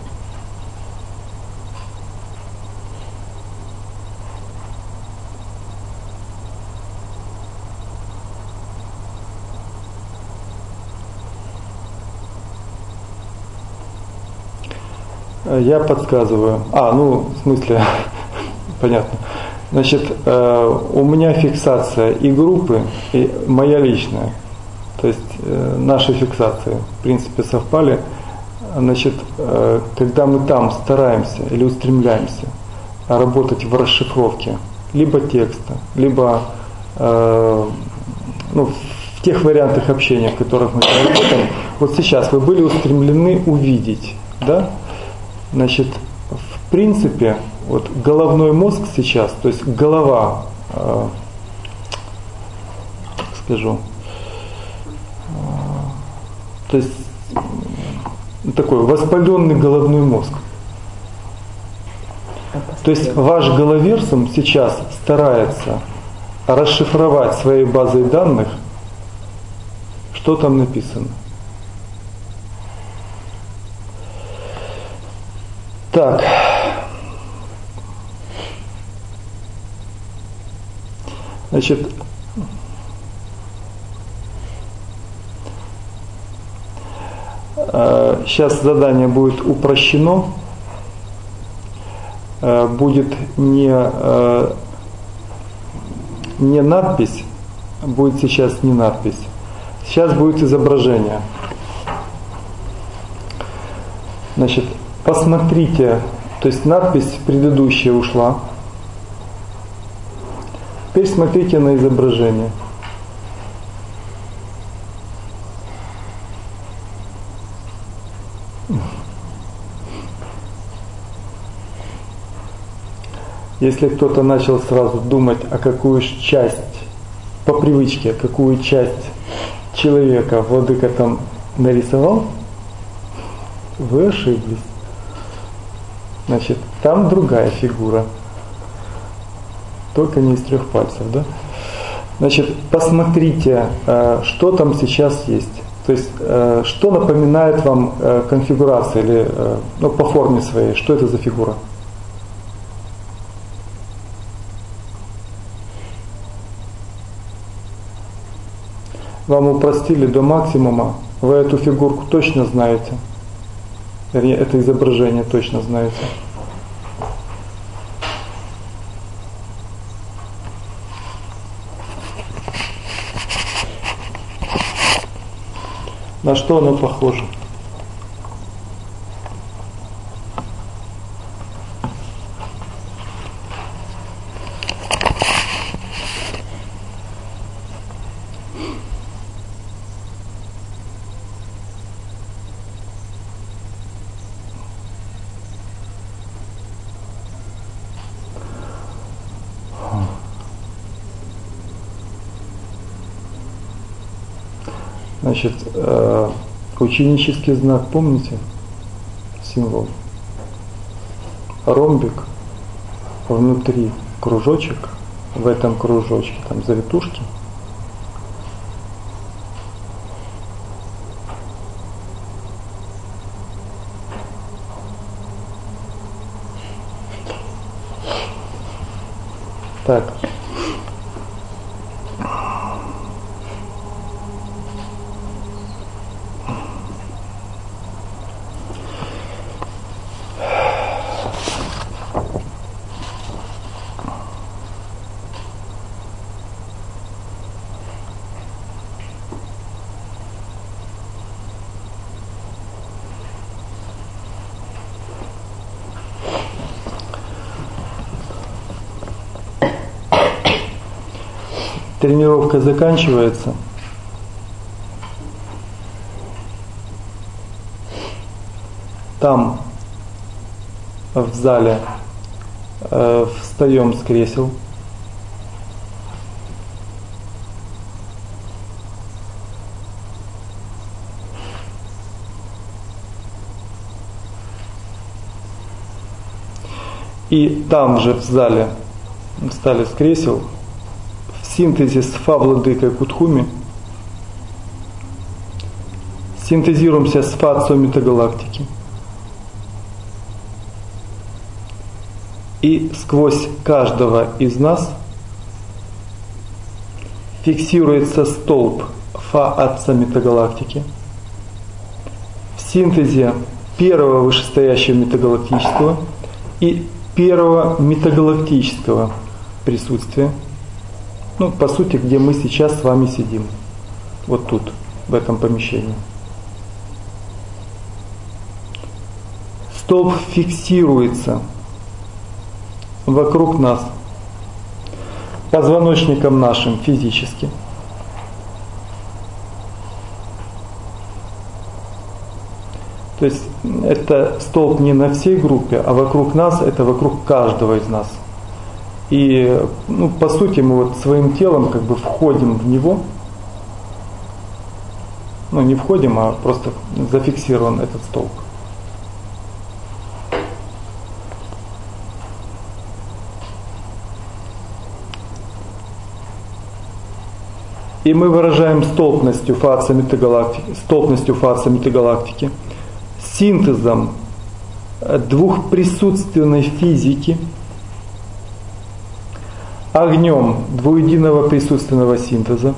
Я подсказываю. В смысле, понятно. Значит, у меня фиксация и группы, и моя личная. То есть наши фиксации, в принципе, совпали. Значит, когда мы там стараемся или устремляемся работать в расшифровке либо текста, либо в тех вариантах общения, в которых мы работаем, вот сейчас вы были устремлены увидеть, да? Значит, в принципе, вот головной мозг сейчас, то есть голова, скажу, то есть такой воспаленный головной мозг. То есть ваш головерсум сейчас старается расшифровать своей базой данных, что там написано. Так. Значит, сейчас задание будет упрощено. Будет не надпись, будет сейчас не надпись. Сейчас будет изображение. Значит, посмотрите, то есть надпись предыдущая ушла. Теперь смотрите на изображение. Если кто-то начал сразу думать, а какую часть, по привычке, какую часть человека владыка там нарисовал, вы ошиблись. Значит, там другая фигура. Только не из 3 пальцев, да? Значит, посмотрите, что там сейчас есть. То есть, что напоминает вам конфигурация или по форме своей, что это за фигура? Вам упростили до максимума, вы эту фигурку точно знаете. Вернее, это изображение точно знаете. На что оно похоже? Значит, ученический знак, помните? Символ. Ромбик, внутри кружочек, в этом кружочке там завитушки. Так. Тренировка заканчивается. Там, в зале, встаем с кресел. И там же в зале встали с кресел. В синтезе с Фа-владыкой Кутхуми синтезируемся с Фа-отцом метагалактики. И сквозь каждого из нас фиксируется столб Фа-отца метагалактики. В синтезе первого вышестоящего метагалактического и первого метагалактического присутствия. По сути, где мы сейчас с вами сидим. Вот тут, в этом помещении. Столб фиксируется вокруг нас. позвоночником нашим физически. То есть это столб не на всей группе, а вокруг нас, это вокруг каждого из нас. И по сути мы вот своим телом как бы входим в него. Не входим, а просто зафиксирован этот столб. И мы выражаем столпностью фаца метагалактики, синтезом двухприсутственной физики, огнем двуединого присутственного синтеза,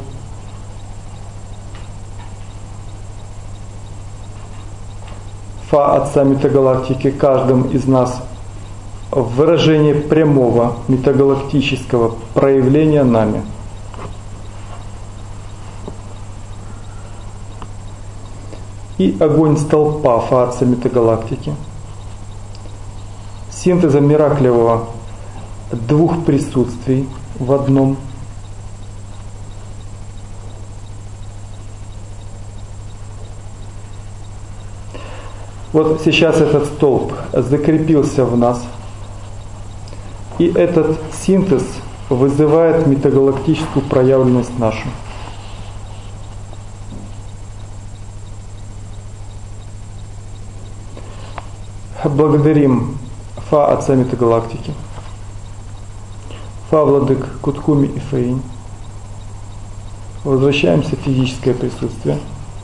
фа отца метагалактики каждым из нас в выражении прямого метагалактического проявления нами. И огонь столпа фа отца метагалактики, синтеза мираклевого двух присутствий в одном. Вот сейчас этот столб закрепился в нас, и этот синтез вызывает метагалактическую проявленность нашу. Благодарим Фа Отца Метагалактики, Фа Владык Куткуми и Фаинь. Возвращаемся в физическое присутствие.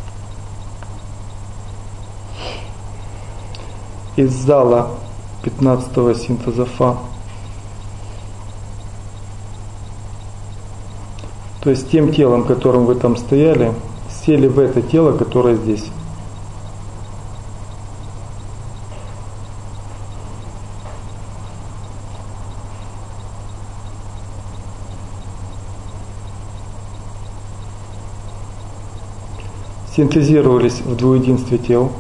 Из зала 15-го синтеза Фа. То есть тем телом, которым вы там стояли, сели в это тело, которое здесь. Синтезировались в двуединстве тел.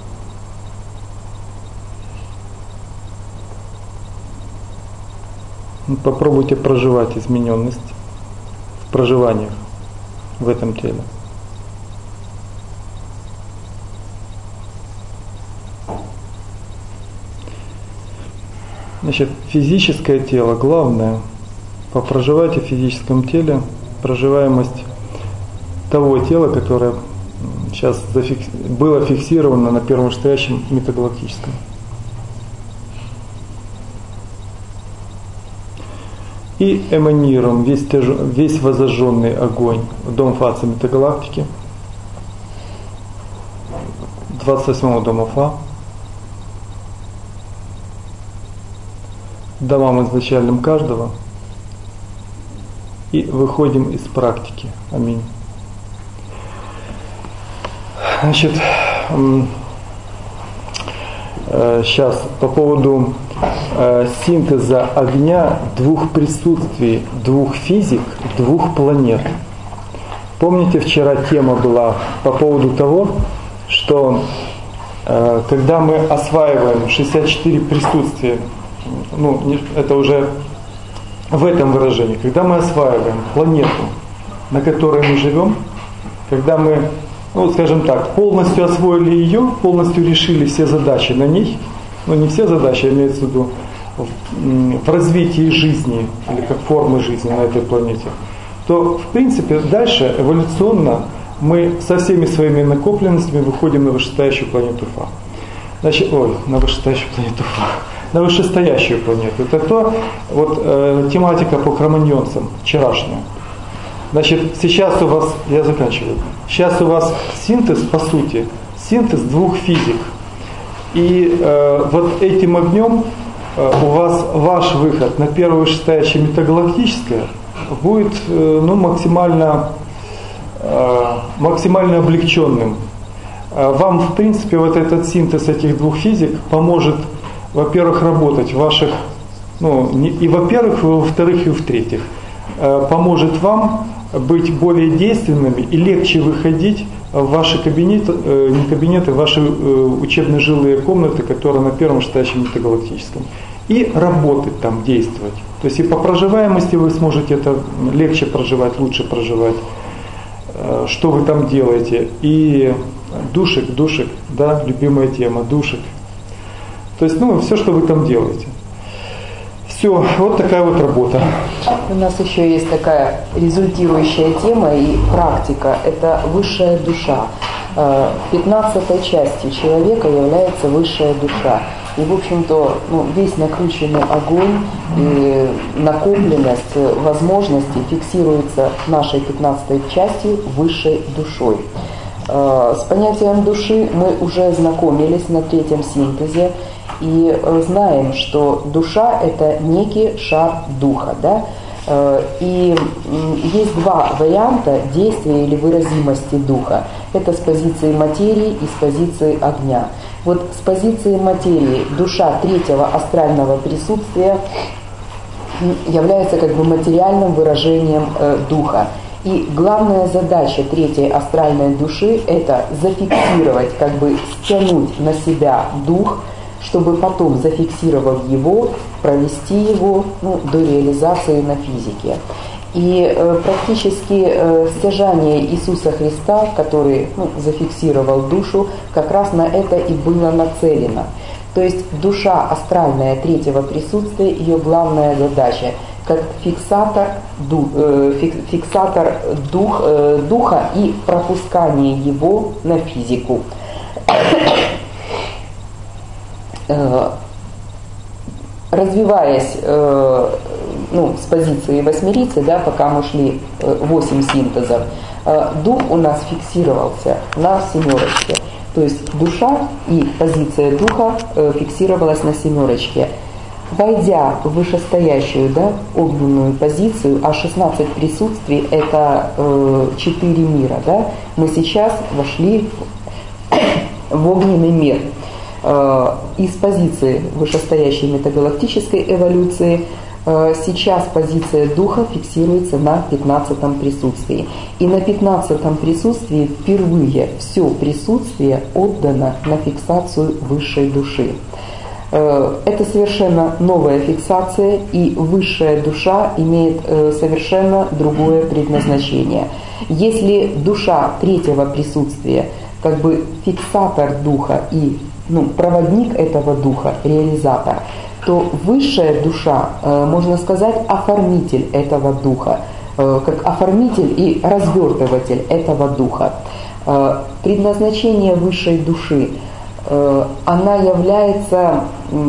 Попробуйте проживать измененность в проживаниях в этом теле. Значит, физическое тело главное. Попроживайте в физическом теле проживаемость того тела, которое сейчас было фиксировано на первовышестоящем метагалактическом. И эманируем весь возожженный огонь в дом Фа Метагалактики, 28-го дома Фа, домам изначальным каждого, и выходим из практики. Аминь. Значит, сейчас по поводу синтеза огня двух присутствий, двух физик, двух планет. Помните, вчера тема была по поводу того, что когда мы осваиваем 64 присутствия, это уже в этом выражении, когда мы осваиваем планету, на которой мы живем, когда мы, скажем так, полностью освоили ее, полностью решили все задачи на ней, не все задачи, имеется в виду в развитии жизни или как формы жизни на этой планете, то в принципе дальше эволюционно мы со всеми своими накопленностями выходим на вышестоящую планету Фа. Значит, на вышестоящую планету Фа. На вышестоящую планету. Это тематика по кроманьонцам вчерашняя. Значит, сейчас у вас, я заканчиваю, сейчас у вас синтез, по сути, синтез двух физик. И вот этим огнем у вас ваш выход на первое вышестоящее метагалактическое будет максимально облегченным. Вам, в принципе, вот этот синтез этих двух физик поможет, во-первых, работать в ваших, и во-первых, и во-вторых, и в-третьих, поможет вам быть более действенными и легче выходить в ваши кабинеты, в ваши учебно-жилые комнаты, которые на первом вышестоящем метагалактическом. и работать там, действовать. То есть и по проживаемости вы сможете это легче проживать, лучше проживать, что вы там делаете. И душик, да, любимая тема, душик. То есть, все, что вы там делаете. Все, вот такая вот работа. У нас еще есть такая результирующая тема и практика. Это высшая душа. 15-й частью человека является высшая душа. И, в общем-то, весь накрученный огонь и накопленность возможностей фиксируется нашей 15-й частью, высшей душой. С понятием души мы уже знакомились на третьем синтезе и знаем, что душа – это некий шар духа, да? И есть два варианта действия или выразимости духа. Это с позиции материи и с позиции огня. Вот с позиции материи душа третьего астрального присутствия является как бы материальным выражением духа. И главная задача третьей астральной души – это зафиксировать, как бы стянуть на себя дух, чтобы потом, зафиксировав его, провести его до реализации на физике. И практически стяжание Иисуса Христа, который зафиксировал душу, как раз на это и было нацелено. То есть душа астральная третьего присутствия, ее главная задача как фиксатор духа и пропускание его на физику. Развиваясь с позиции восьмерицы, да, пока мы шли 8 синтезов, дух у нас фиксировался на семерочке. То есть душа и позиция духа фиксировалась на семерочке. Войдя в вышестоящую, да, огненную позицию, а 16 присутствий – это 4 мира, да, мы сейчас вошли в огненный мир. Из позиции вышестоящей метагалактической эволюции сейчас позиция духа фиксируется на 15-м присутствии. И на 15-м присутствии впервые все присутствие отдано на фиксацию высшей души. Это совершенно новая фиксация, и высшая душа имеет совершенно другое предназначение. Если душа третьего присутствия как бы фиксатор духа и проводник этого духа, реализатор, то высшая душа, можно сказать, оформитель этого духа, как оформитель и развертыватель этого духа. Предназначение высшей души, она является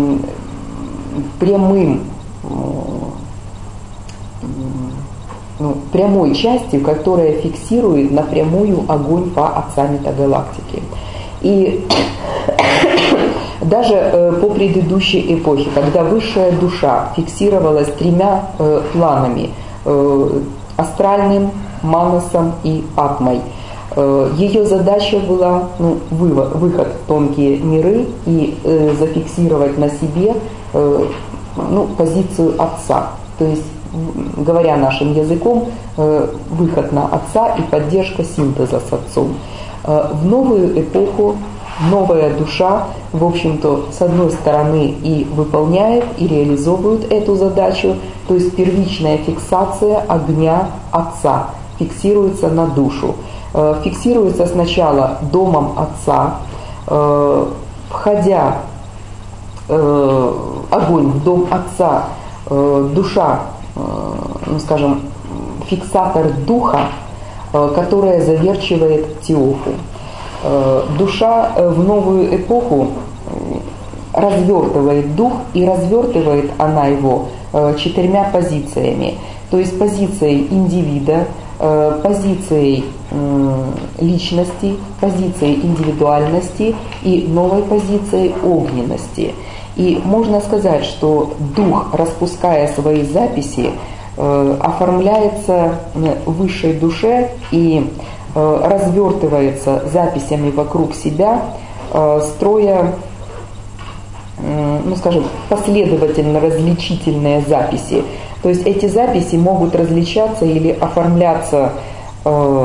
прямой частью, которая фиксирует напрямую огонь по отца метагалактики. И даже по предыдущей эпохе, когда высшая душа фиксировалась тремя планами – астральным, манасом и атмой, ее задача была выход в тонкие миры и зафиксировать на себе позицию отца. То есть, говоря нашим языком, выход на отца и поддержка синтеза с отцом. В новую эпоху новая душа, в общем-то, с одной стороны и выполняет, и реализовывает эту задачу, то есть первичная фиксация огня отца фиксируется на душу. Фиксируется сначала домом отца, входя огонь в дом отца, душа, фиксатор духа, которая заверчивает Теофу. Душа в новую эпоху развертывает дух, и развертывает она его 4 позициями. То есть позицией индивида, позицией личности, позицией индивидуальности и новой позицией огненности. И можно сказать, что дух, распуская свои записи, оформляется в высшей душе и развертывается записями вокруг себя, строя, последовательно различительные записи. То есть эти записи могут различаться или оформляться,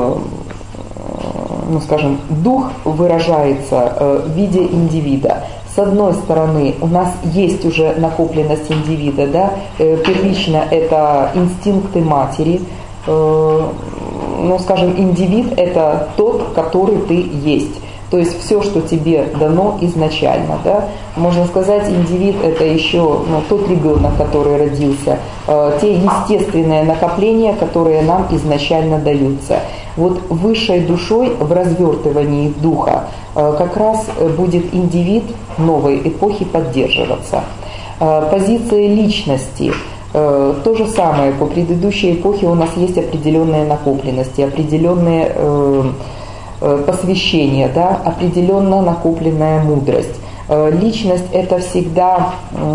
дух выражается в виде индивида. с одной стороны, у нас есть уже накопленность индивида, да, первично это инстинкты матери, ну, скажем, индивид это тот, который ты есть. То есть все, что тебе дано изначально, да, можно сказать, индивид это еще тот ребенок, который родился, те естественные накопления, которые нам изначально даются. Вот высшей душой в развертывании духа как раз будет индивид новой эпохи поддерживаться. Позиция личности. То же самое, по предыдущей эпохе у нас есть определенные накопленности, определенные посвящение, да, определенно накопленная мудрость. Личность это всегда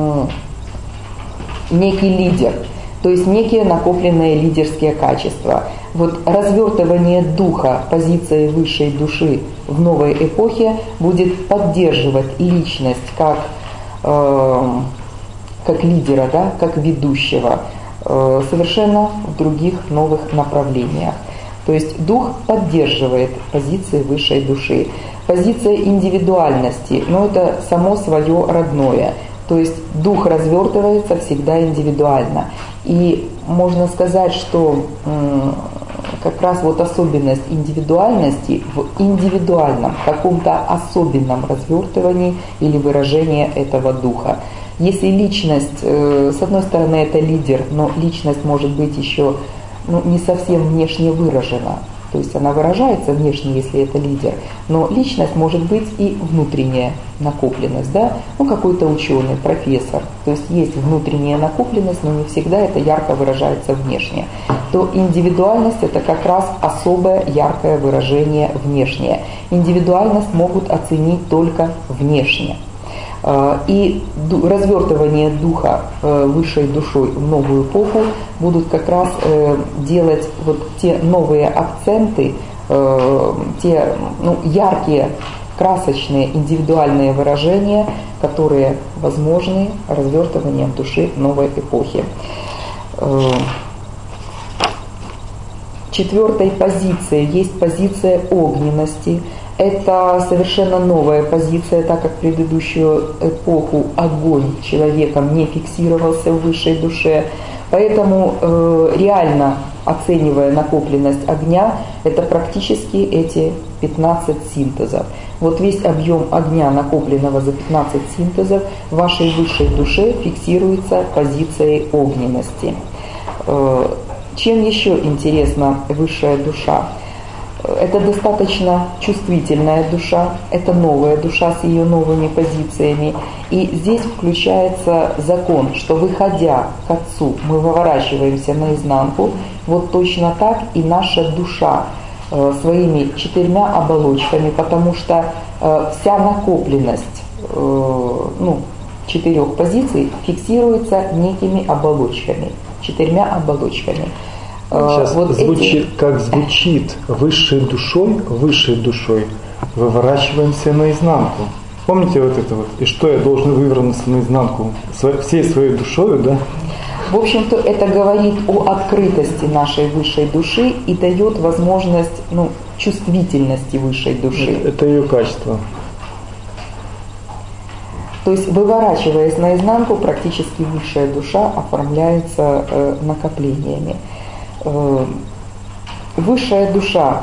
некий лидер, то есть некие накопленные лидерские качества. Вот развертывание духа позиции высшей души в новой эпохе будет поддерживать личность как лидера, да, как ведущего, совершенно в других новых направлениях. То есть дух поддерживает позиции высшей души. Позиция индивидуальности, это само свое родное. То есть дух развертывается всегда индивидуально. И можно сказать, что как раз вот особенность индивидуальности в индивидуальном, каком-то особенном развертывании или выражении этого духа. Если личность, с одной стороны, это лидер, но личность может быть еще не совсем внешне выражена. То есть она выражается внешне, если это лидер, но личность может быть и внутренняя накопленность, да? Какой-то ученый, профессор, то есть есть внутренняя накопленность, но не всегда это ярко выражается внешне. То индивидуальность это как раз особое яркое выражение внешнее. Индивидуальность могут оценить только внешне. И развертывание духа высшей душой в новую эпоху будут как раз делать вот те новые акценты, те яркие, красочные, индивидуальные выражения, которые возможны развертыванием души в новой эпохе. Четвертой позицией есть позиция огненности. Это совершенно новая позиция, так как в предыдущую эпоху огонь человеком не фиксировался в высшей душе. Поэтому реально оценивая накопленность огня, это практически эти 15 синтезов. Вот весь объем огня, накопленного за 15 синтезов, в вашей высшей душе фиксируется позицией огненности. Чем еще интересна высшая душа? Это достаточно чувствительная душа, это новая душа с ее новыми позициями. И здесь включается закон, что выходя к Отцу, мы выворачиваемся наизнанку, вот точно так и наша душа своими 4 оболочками, потому что вся накопленность 4 позиций фиксируется некими оболочками, 4 оболочками. Сейчас вот как звучит высшей душой, выворачиваемся наизнанку. Помните вот это вот? И что я должен вывернуться наизнанку всей своей душой, да? В общем-то, это говорит о открытости нашей высшей души и дает возможность чувствительности высшей души. Это ее качество. То есть, выворачиваясь наизнанку, практически высшая душа оформляется накоплениями. Высшая душа,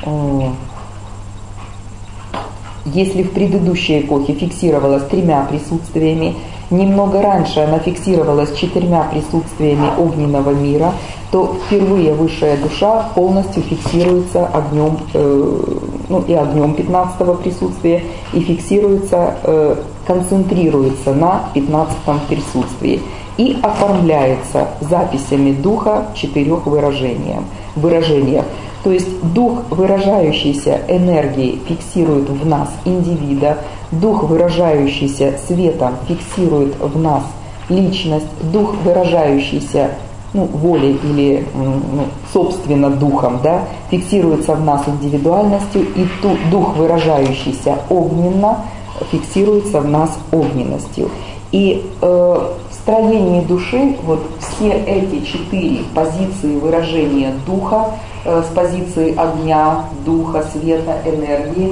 если в предыдущей эпохе фиксировалась 3 присутствиями, немного раньше она фиксировалась 4 присутствиями огненного мира, то впервые высшая душа полностью фиксируется огнем, и огнем 15-го присутствия, и фиксируется, концентрируется на 15-м присутствии и оформляется записями духа в 4 выражениях. То есть дух, выражающийся энергией, фиксирует в нас индивида, дух, выражающийся светом, фиксирует в нас личность, дух, выражающийся волей или собственно духом, да, фиксируется в нас индивидуальностью, и дух, выражающийся огненно, фиксируется в нас огненностью. И в строении души вот все эти 4 позиции выражения духа с позиции огня, духа, света, энергии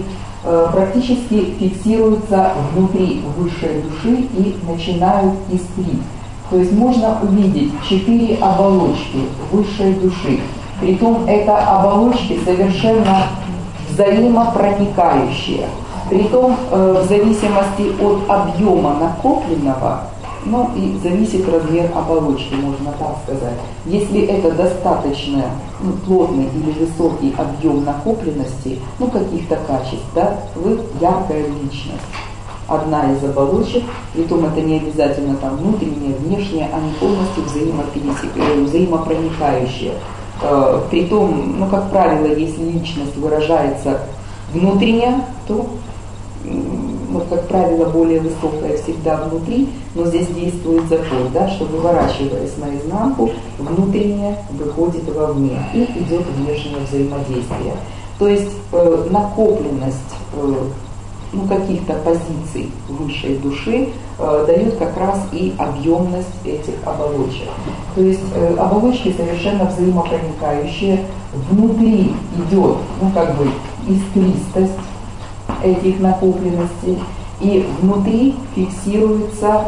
практически фиксируются внутри высшей души и начинают искрить. То есть можно увидеть 4 оболочки высшей души. Притом это оболочки совершенно взаимопроникающие. Притом в зависимости от объема накопленного, ну и зависит размер оболочки, можно так сказать. Если это достаточно плотный или высокий объем накопленности, каких-то качеств, да, вы яркая личность. Одна из оболочек, притом это не обязательно там внутренняя, внешняя, они полностью взаимопроникающие. Притом, как правило, если личность выражается внутренне, то, как правило, более высокая всегда внутри, но здесь действует закон, да, что выворачиваясь наизнанку, внутреннее выходит вовне и идет внешнее взаимодействие. То есть накопленность каких-то позиций высшей души дает как раз и объемность этих оболочек. То есть оболочки совершенно взаимопроникающие, внутри идет, искристость этих накопленностей, и внутри фиксируется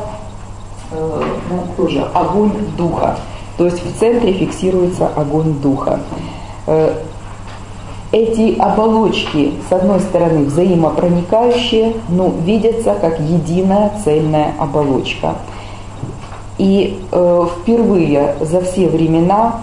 тоже огонь духа. То есть в центре фиксируется огонь духа. Эти оболочки, с одной стороны, взаимопроникающие, но видятся как единая цельная оболочка. И впервые за все времена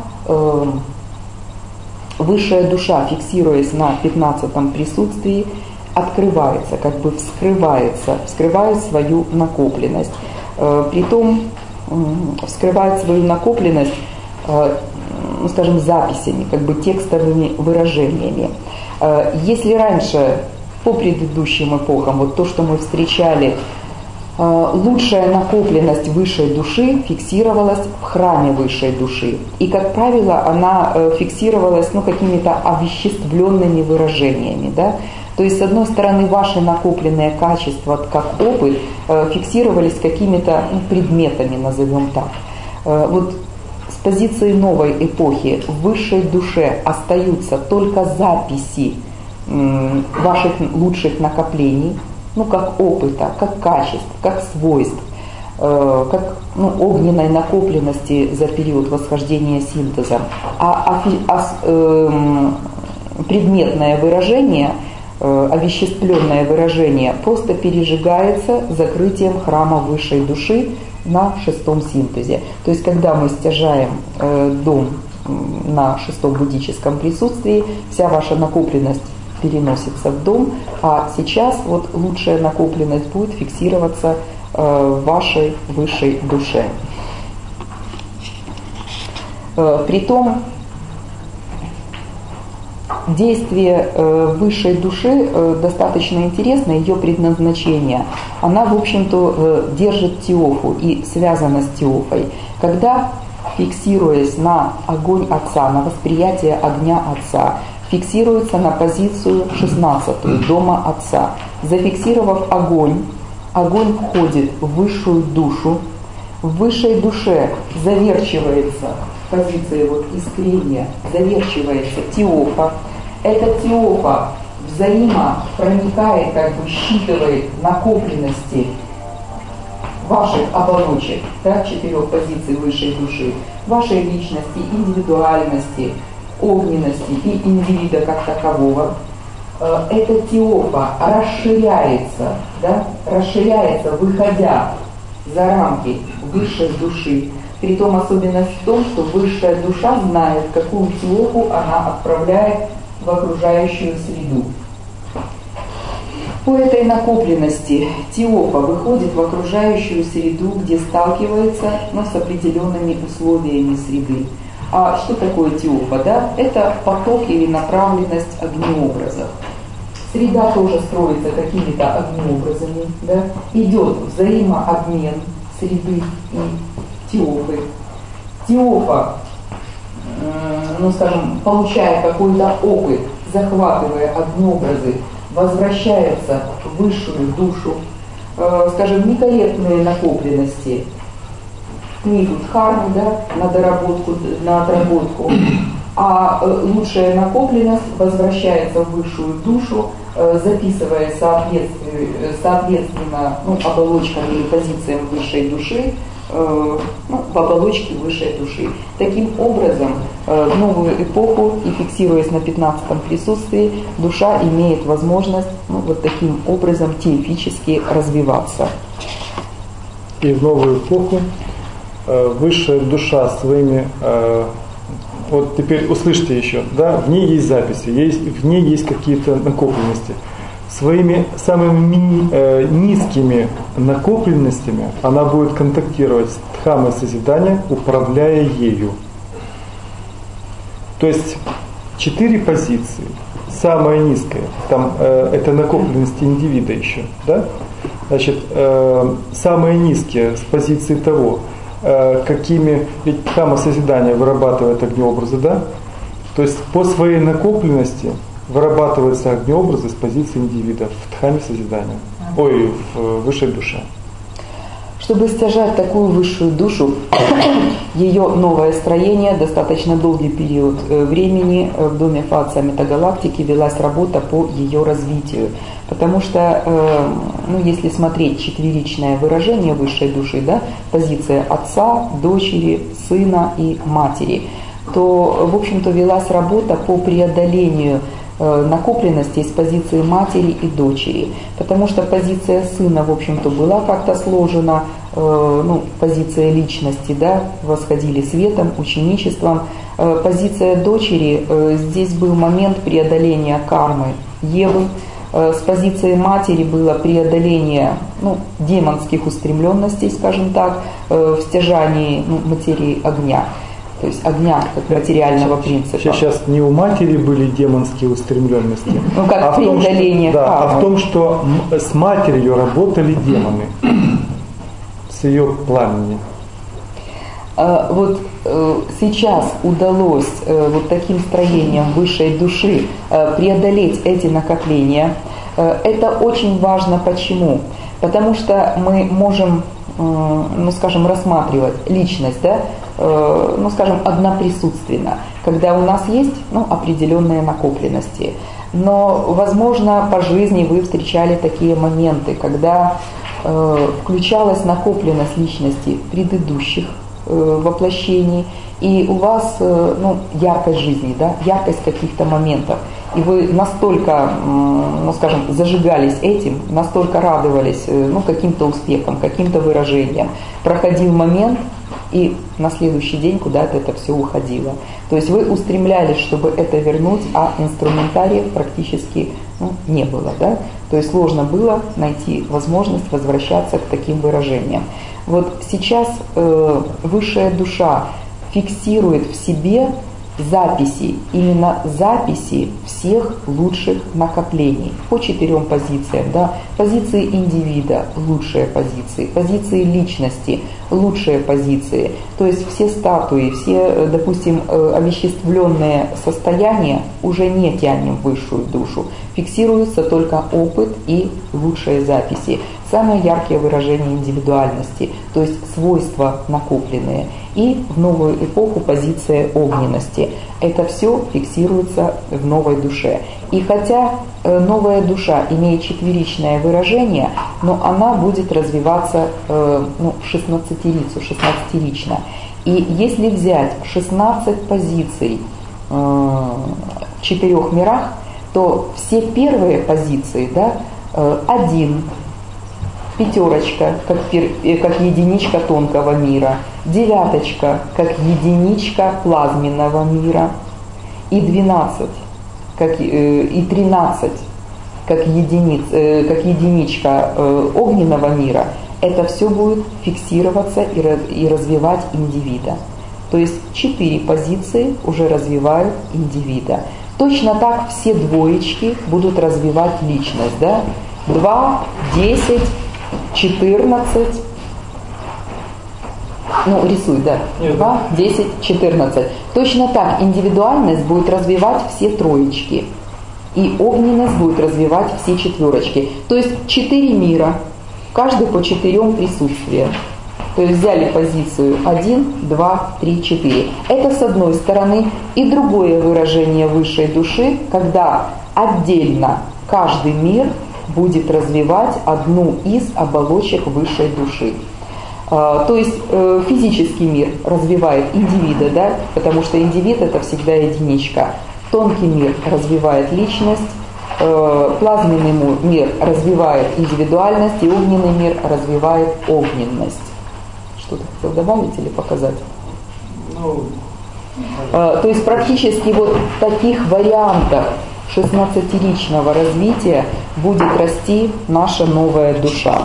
высшая душа, фиксируясь на 15-м присутствии, открывается, вскрывает свою накопленность. Притом вскрывает свою накопленность, записями, текстовыми выражениями. Если раньше, по предыдущим эпохам, то, что мы встречали, лучшая накопленность высшей души фиксировалась в храме высшей души. И, как правило, она фиксировалась какими-то овеществленными выражениями. Да? То есть, с одной стороны, ваши накопленные качества, как опыт, фиксировались какими-то предметами, назовем так. С позиции новой эпохи в высшей душе остаются только записи ваших лучших накоплений, как опыта, как качеств, как свойств, как огненной накопленности за период восхождения синтеза. Предметное выражение, овеществленное выражение просто пережигается закрытием храма высшей души на 6-м синтезе. То есть, когда мы стяжаем дом на 6-м буддическом присутствии, вся ваша накопленность переносится в дом, а сейчас лучшая накопленность будет фиксироваться в вашей высшей душе. Притом, действие высшей души достаточно интересно, ее предназначение. Она, в общем-то, держит теофу и связана с теофой. Когда, фиксируясь на огонь Отца, на восприятие огня Отца, фиксируется на позицию 16-ю, дома Отца. Зафиксировав огонь, огонь входит в высшую душу. В высшей душе заверчивается, позиция искрения, заверчивается теофа. Эта теофа взаимопроникает, считывает накопленности ваших оболочек, 4 позиций высшей души, вашей личности, индивидуальности, огненности и индивида как такового. Эта теофа расширяется, выходя за рамки высшей души. Притом особенность в том, что высшая душа знает, какую теофу она отправляет в окружающую среду. По этой накопленности теофа выходит в окружающую среду, где сталкивается с определенными условиями среды. А что такое теофа? Да? Это поток или направленность огнеобразов. Среда тоже строится какими-то огнеобразами. Да? Идет взаимообмен среды и теофы. Теофа, получая какой-то опыт, захватывая огнеобразы, возвращается в высшую душу, некорректные накопленности, книгу дхармы, на отработку, А лучшая накопленность возвращается в высшую душу, записывая соответственно оболочкам или позициям высшей души, в оболочке высшей души. Таким образом, в новую эпоху и фиксируясь на 15-м присутствии, душа имеет возможность вот таким образом теоретически развиваться. И в новую эпоху высшая душа своими, вот теперь услышьте еще, да, в ней есть записи, в ней есть какие-то накопленности. Своими самыми низкими накопленностями она будет контактировать с Дхаммой созидания, управляя ею. То есть 4 позиции. Самая низкая, там это накопленности индивида еще, да? Значит, самые низкие с позиции того, какими, ведь Дхамма созидания вырабатывает огнеобразы, да? То есть по своей накопленности вырабатываются огнеобразы с позиции индивида в Дхамме созидания, в высшей душе. Чтобы стяжать такую высшую душу, ее новое строение, достаточно долгий период времени в доме Фатса Метагалактики велась работа по ее развитию. Потому что, если смотреть четверичное выражение высшей души, да, позиция отца, дочери, сына и матери, то, в общем-то, велась работа по преодолению накопленности с позиции матери и дочери. Потому что позиция сына, в общем-то, была как-то сложена, позиция личности, да, восходили светом, ученичеством. Позиция дочери, здесь был момент преодоления кармы Евы. С позиции матери было преодоление демонских устремленностей, скажем так, в стяжании материи огня. То есть огня как материального принципа. Сейчас не у матери были демонские устремленности, как преодоление кармы. А в том, что с матерью работали демоны, с ее пламени. Вот сейчас удалось вот таким строением высшей души преодолеть эти накопления. Это очень важно. Почему? Потому что мы можем, рассматривать личность, да, одноприсутственно, когда у нас есть определенные накопленности. Но, возможно, по жизни вы встречали такие моменты, когда включалась накопленность личности предыдущих воплощений, и у вас яркость жизни, да, яркость каких-то моментов. И вы настолько, зажигались этим, настолько радовались каким-то успехам, каким-то выражениям. Проходил момент, и на следующий день куда-то это все уходило. То есть вы устремлялись, чтобы это вернуть, а инструментариев практически не было. Да? То есть сложно было найти возможность возвращаться к таким выражениям. Вот сейчас высшая душа фиксирует в себе записи, именно записи всех лучших накоплений по 4 позициям. Да? Позиции индивида – лучшие позиции, позиции личности – лучшие позиции. То есть все статуи, все, допустим, овеществленные состояния уже не тянем в высшую душу. Фиксируется только опыт и лучшие записи. Самые яркие выражения индивидуальности, то есть свойства накопленные. И в новую эпоху позиция огненности. Это все фиксируется в новой душе. И хотя новая душа имеет четверичное выражение, но она будет развиваться в 16-рично. И если взять 16 позиций в 4 мирах, то все первые позиции, да, 1, 5, как единичка тонкого мира, 9, как единичка плазменного мира, и 12, и 13, как единичка огненного мира, это все будет фиксироваться и развивать индивида. То есть 4 позиции уже развивают индивида. Точно так все двоечки будут развивать личность. Да? 2, 10, 14, рисуй, да. 2, 10, 14. Точно так индивидуальность будет развивать все троечки. И огненность будет развивать все 4. То есть 4 мира, каждый по 4 присутствия. То есть взяли позицию 1, 2, 3, 4. Это с одной стороны. И другое выражение высшей души, когда отдельно каждый мир будет развивать одну из оболочек высшей души. То есть физический мир развивает индивида, да, потому что индивид это всегда единичка. Тонкий мир развивает личность, плазменный мир развивает индивидуальность, и огненный мир развивает огненность. Что-то хотел добавить или показать? То есть практически вот в таких вариантах 16-ричного развития будет расти наша новая душа.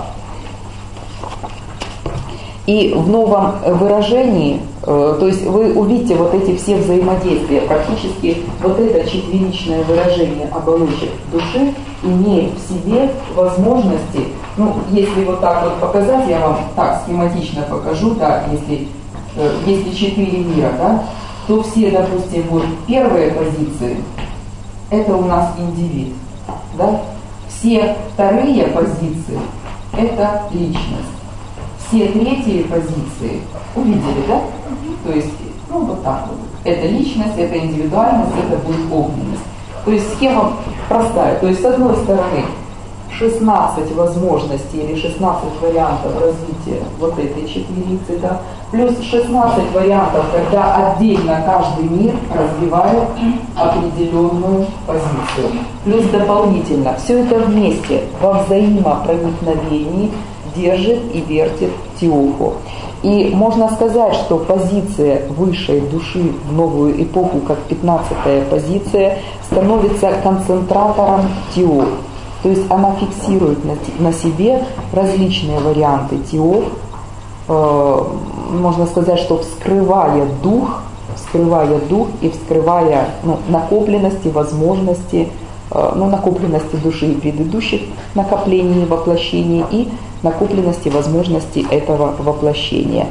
И в новом выражении, то есть вы увидите вот эти все взаимодействия, практически вот это четверичное выражение оболочек души имеет в себе возможности, ну, если вот так вот показать, я вам так схематично покажу, да, если 4 мира, да, то все, допустим, вот первые позиции, это у нас индивид, да, все вторые позиции, это личность. Все третьи позиции увидели, да? То есть, ну вот так вот. Это личность, это индивидуальность, это будет огненность. То есть схема простая. То есть с одной стороны 16 возможностей или 16 вариантов развития вот этой четверицы, да? Плюс 16 вариантов, когда отдельно каждый мир развивает определенную позицию. Плюс дополнительно все это вместе во взаимопроникновении держит и вертит Теоху. И можно сказать, что позиция высшей души в новую эпоху, как 15-я позиция, становится концентратором Теох. То есть она фиксирует на себе различные варианты Теох, можно сказать, что вскрывая дух и вскрывая накопленности, возможности, накопленности души и предыдущих накоплений и воплощений, и накопленности возможностей этого воплощения.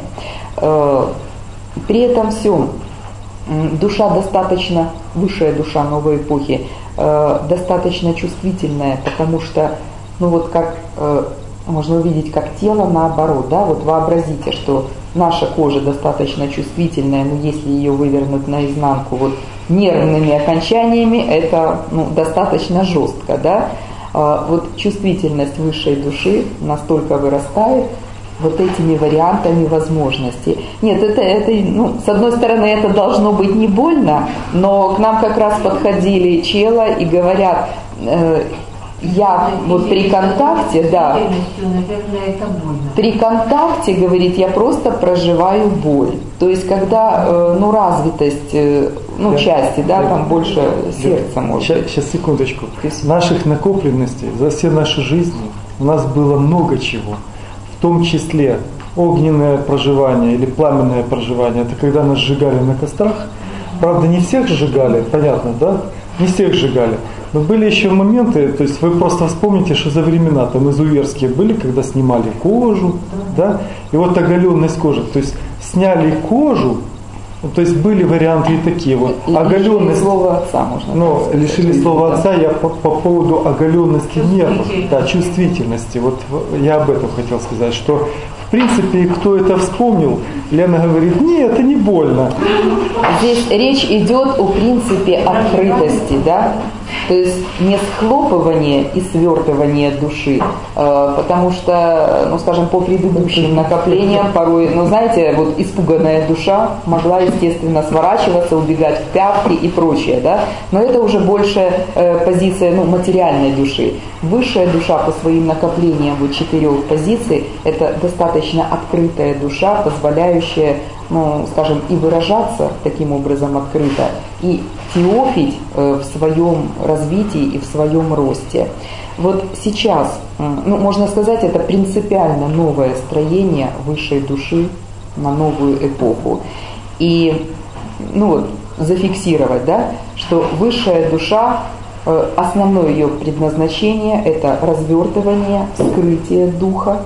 При этом всем душа достаточно, высшая душа новой эпохи, достаточно чувствительная, потому что, ну вот как можно увидеть, как тело наоборот, да, вот вообразите, что наша кожа достаточно чувствительная, но если ее вывернуть наизнанку вот нервными окончаниями, это достаточно жестко, да. Вот чувствительность высшей души настолько вырастает вот этими вариантами возможностей. Нет, это с одной стороны, это должно быть не больно, но к нам как раз подходили чело и говорят, я вот при контакте, да, при контакте, говорит, я просто проживаю боль. То есть, когда, развитость, части, да, там больше сердца может. Сейчас, секундочку. Наших накопленностей за все наши жизни у нас было много чего. В том числе огненное проживание или пламенное проживание. Это когда нас сжигали на кострах. Правда, не всех сжигали, понятно, да? Не всех сжигали. Но были еще моменты, то есть вы просто вспомните, что за времена там изуверские были, когда снимали кожу, да, и вот оголенность кожи, то есть сняли кожу, то есть были варианты и такие вот. Оголенность, слова отца можно. Лишили слова отца, я по поводу оголенности нервов, да, чувствительности, вот я об этом хотел сказать, что в принципе, кто это вспомнил, Лена говорит, нет, это не больно. Здесь речь идет о принципе открытости, да? То есть не схлопывание и свертывание души, потому что, скажем, по предыдущим накоплениям порой, знаете, вот испуганная душа могла, естественно, сворачиваться, убегать в пятки и прочее, да? Но это уже больше позиция, материальной души. Высшая душа по своим накоплениям вот 4 позиций, это достаточно открытая душа, позволяющая, скажем, и выражаться таким образом открыто, и теофить в своем развитии и в своем росте. Вот сейчас, можно сказать, это принципиально новое строение высшей души на новую эпоху. И, зафиксировать, да, что высшая душа, основное ее предназначение – это развертывание, скрытие духа,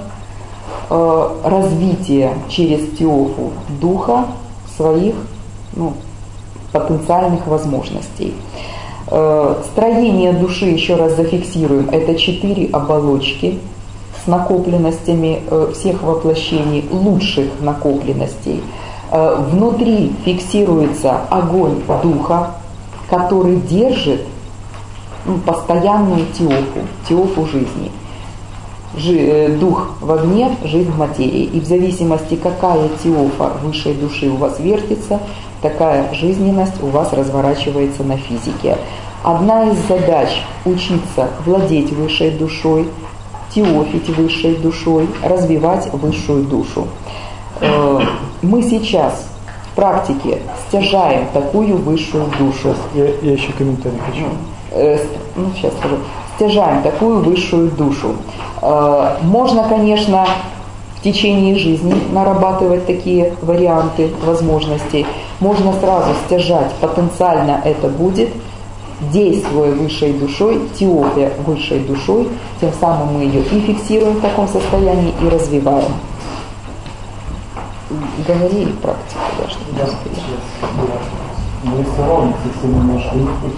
развитие через теофу духа своих потенциальных возможностей. Строение души, еще раз зафиксируем, это 4 оболочки. с накопленностями всех воплощений, лучших накопленностей. Внутри фиксируется огонь духа, который держит постоянную теофу жизни. Дух в огне, жизнь в материи. И в зависимости, какая теофа высшей души у вас вертится, такая жизненность у вас разворачивается на физике. Одна из задач – учиться владеть высшей душой, теофить высшей душой, развивать высшую душу. Мы сейчас в практике стяжаем такую высшую душу. Я еще комментарий хочу. Сейчас скажу. Стяжаем такую высшую душу. Можно, конечно, в течение жизни нарабатывать такие варианты возможностей. Можно сразу стяжать, потенциально это будет, действуя высшей душой, теофия высшей душой, тем самым мы ее и фиксируем в таком состоянии, и развиваем. Говорили практику, да, что я нарисовал совсем немножко.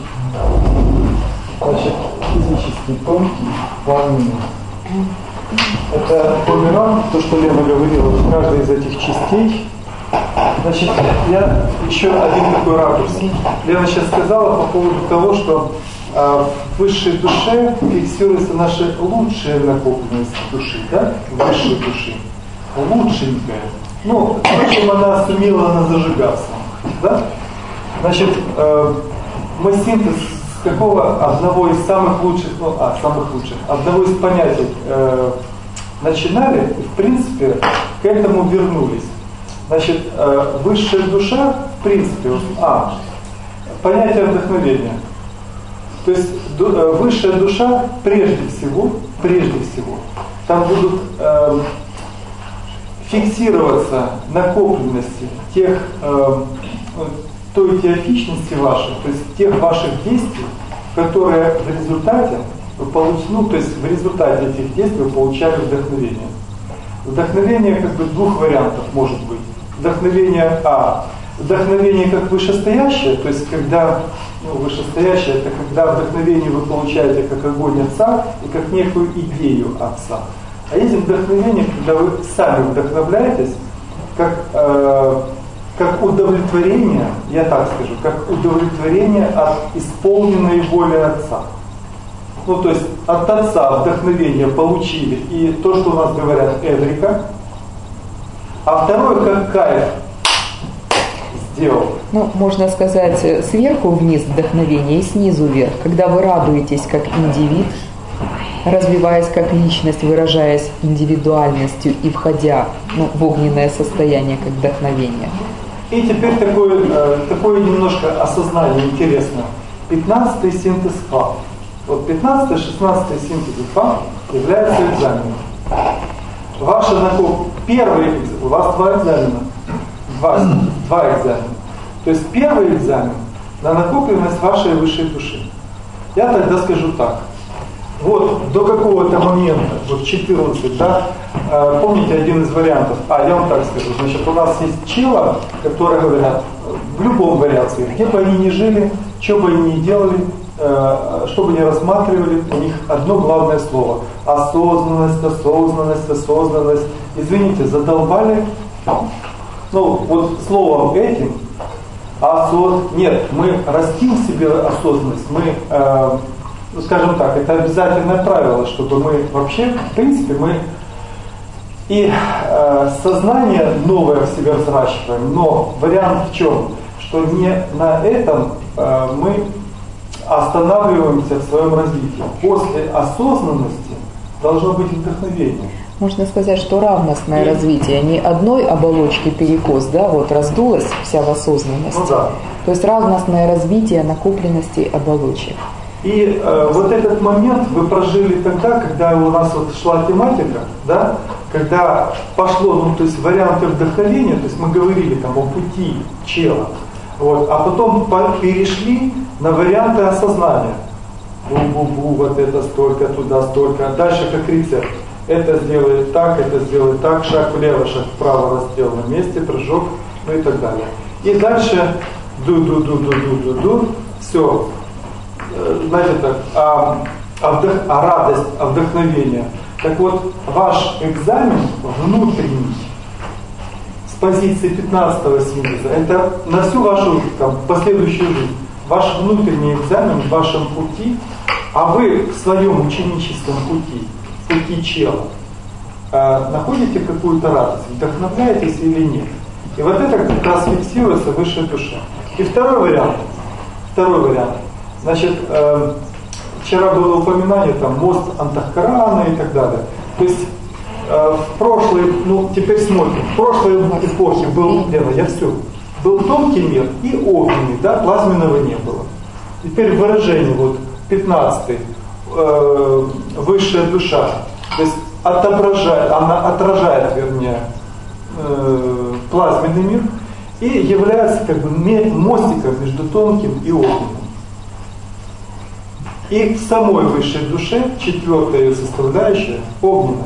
Значит, физически тонкий, плавный. Это формирован, то, что Лена говорила, в каждой из этих частей. Значит, я еще один такой ракурс. Лена сейчас сказала по поводу того, что в высшей душе фиксируются наши лучшие накопленности души, да? Высшей души. Лучшенькая. Ну, то, чем она сумела зажигаться. Да? Значит, мы синтез какого одного из самых лучших, одного из понятий начинали и, в принципе, к этому вернулись. Значит, высшая душа, в принципе, понятие вдохновения. То есть высшая душа прежде всего, там будут фиксироваться накопленности той теофичности вашей, то есть тех ваших действий, которые в результате в результате этих действий вы получали вдохновение. Вдохновение как бы двух вариантов может быть. Вдохновение вдохновение как вышестоящее, то есть когда вышестоящее, это когда вдохновение вы получаете как огонь Отца и как некую идею Отца. А есть вдохновение, когда вы сами вдохновляетесь, как удовлетворение, я так скажу, как удовлетворение от исполненной воли Отца. То есть от Отца вдохновение получили, и то, что у нас говорят эврика, а второе, как кайф сделал. Можно сказать, сверху вниз вдохновение и снизу вверх, когда вы радуетесь как индивид, развиваясь как личность, выражаясь индивидуальностью и входя в огненное состояние как вдохновение. И теперь такое немножко осознание интересно. 15-й синтез ФА. Вот 15-й, 16-й синтез ФА является экзаменом. Первый, у вас два экзамена. Два экзамена. То есть первый экзамен на накопленность вашей высшей души. Я тогда скажу так. Вот до какого-то момента, 14, да, помните один из вариантов, я вам так скажу, значит, у нас есть чела, которые говорят, в любом вариации, где бы они ни жили, что бы они ни делали, что бы ни рассматривали, у них одно главное слово – осознанность, осознанность, осознанность. Извините, задолбали, вот словом этим, нет, мы растим в себе осознанность, мы... скажем так, это обязательное правило, чтобы мы вообще, в принципе, мы и сознание новое в себя взращиваем, но вариант в чем? Что не на этом мы останавливаемся в своем развитии. После осознанности должно быть вдохновение. Можно сказать, что равностное развитие, не одной оболочки перекос, раздулась вся в осознанности. То есть равностное развитие накопленности оболочек. И вот этот момент вы прожили тогда, когда у нас шла тематика, да, когда пошло, варианты вдохновения, то есть мы говорили о пути чела, а потом перешли на варианты осознания. Вот это столько, туда столько, а дальше как рецепт. Это сделает так, шаг влево, шаг вправо, раздел на месте, прыжок, и так далее. И дальше все. Знаете так, радость, вдохновение. Так вот, ваш экзамен внутренний, с позиции 15-го синтеза, это на всю вашу последующую жизнь. Ваш внутренний экзамен в вашем пути, а вы в своем ученическом пути чела, находите какую-то радость, вдохновляетесь или нет. И вот это как раз фиксируется высшая душа. И второй вариант. Значит, вчера было упоминание, мост Антахкарана и так далее. То есть в прошлой, теперь смотрим, в прошлой эпохе был, был тонкий мир и огненный, плазменного не было. Теперь выражение, 15-й, высшая душа, то есть она отражает, плазменный мир и является мостиком между тонким и огненным. И в самой высшей душе 4-я ее составляющая огненная.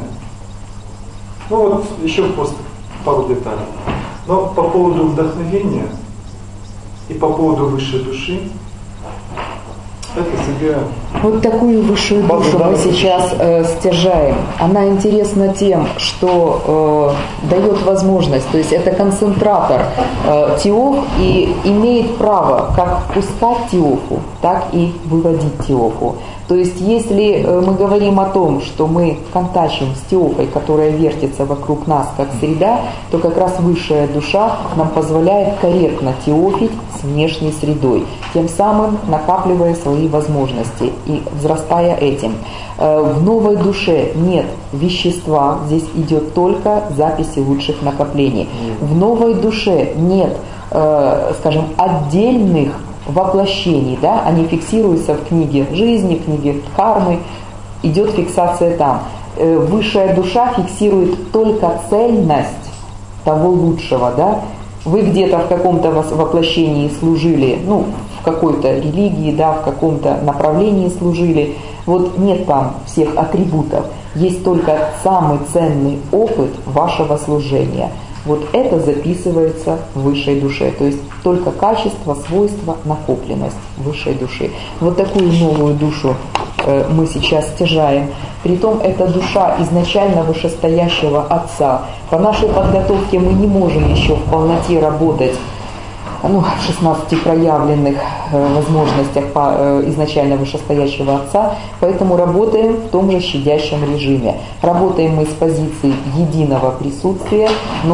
Еще просто пару деталей. Но по поводу вдохновения и по поводу высшей души, это себе... Вот такую высшую душу мы сейчас стяжаем. Она интересна тем, что дает возможность, то есть это концентратор теоф и имеет право как впускать теофу, так и выводить теофу. То есть если мы говорим о том, что мы контачим с теофой, которая вертится вокруг нас как среда, то как раз высшая душа нам позволяет корректно теофить с внешней средой, тем самым накапливая свои возможности и взрастая этим. В новой душе нет вещества, здесь идет только записи лучших накоплений. В новой душе нет, скажем, отдельных воплощений, они фиксируются в книге жизни, в книге кармы, идет фиксация там. Высшая душа фиксирует только цельность того лучшего, Вы где-то в каком-то воплощении служили, в какой-то религии, в каком-то направлении служили. Нет там всех атрибутов, есть только самый ценный опыт вашего служения. Это записывается в высшей душе, то есть только качество, свойства, накопленность высшей души. Такую новую душу мы сейчас стяжаем. Притом это душа изначально вышестоящего Отца. По нашей подготовке мы не можем еще в полноте работать в 16 проявленных возможностях изначально вышестоящего Отца, поэтому работаем в том же щадящем режиме. Работаем мы с позиции единого присутствия,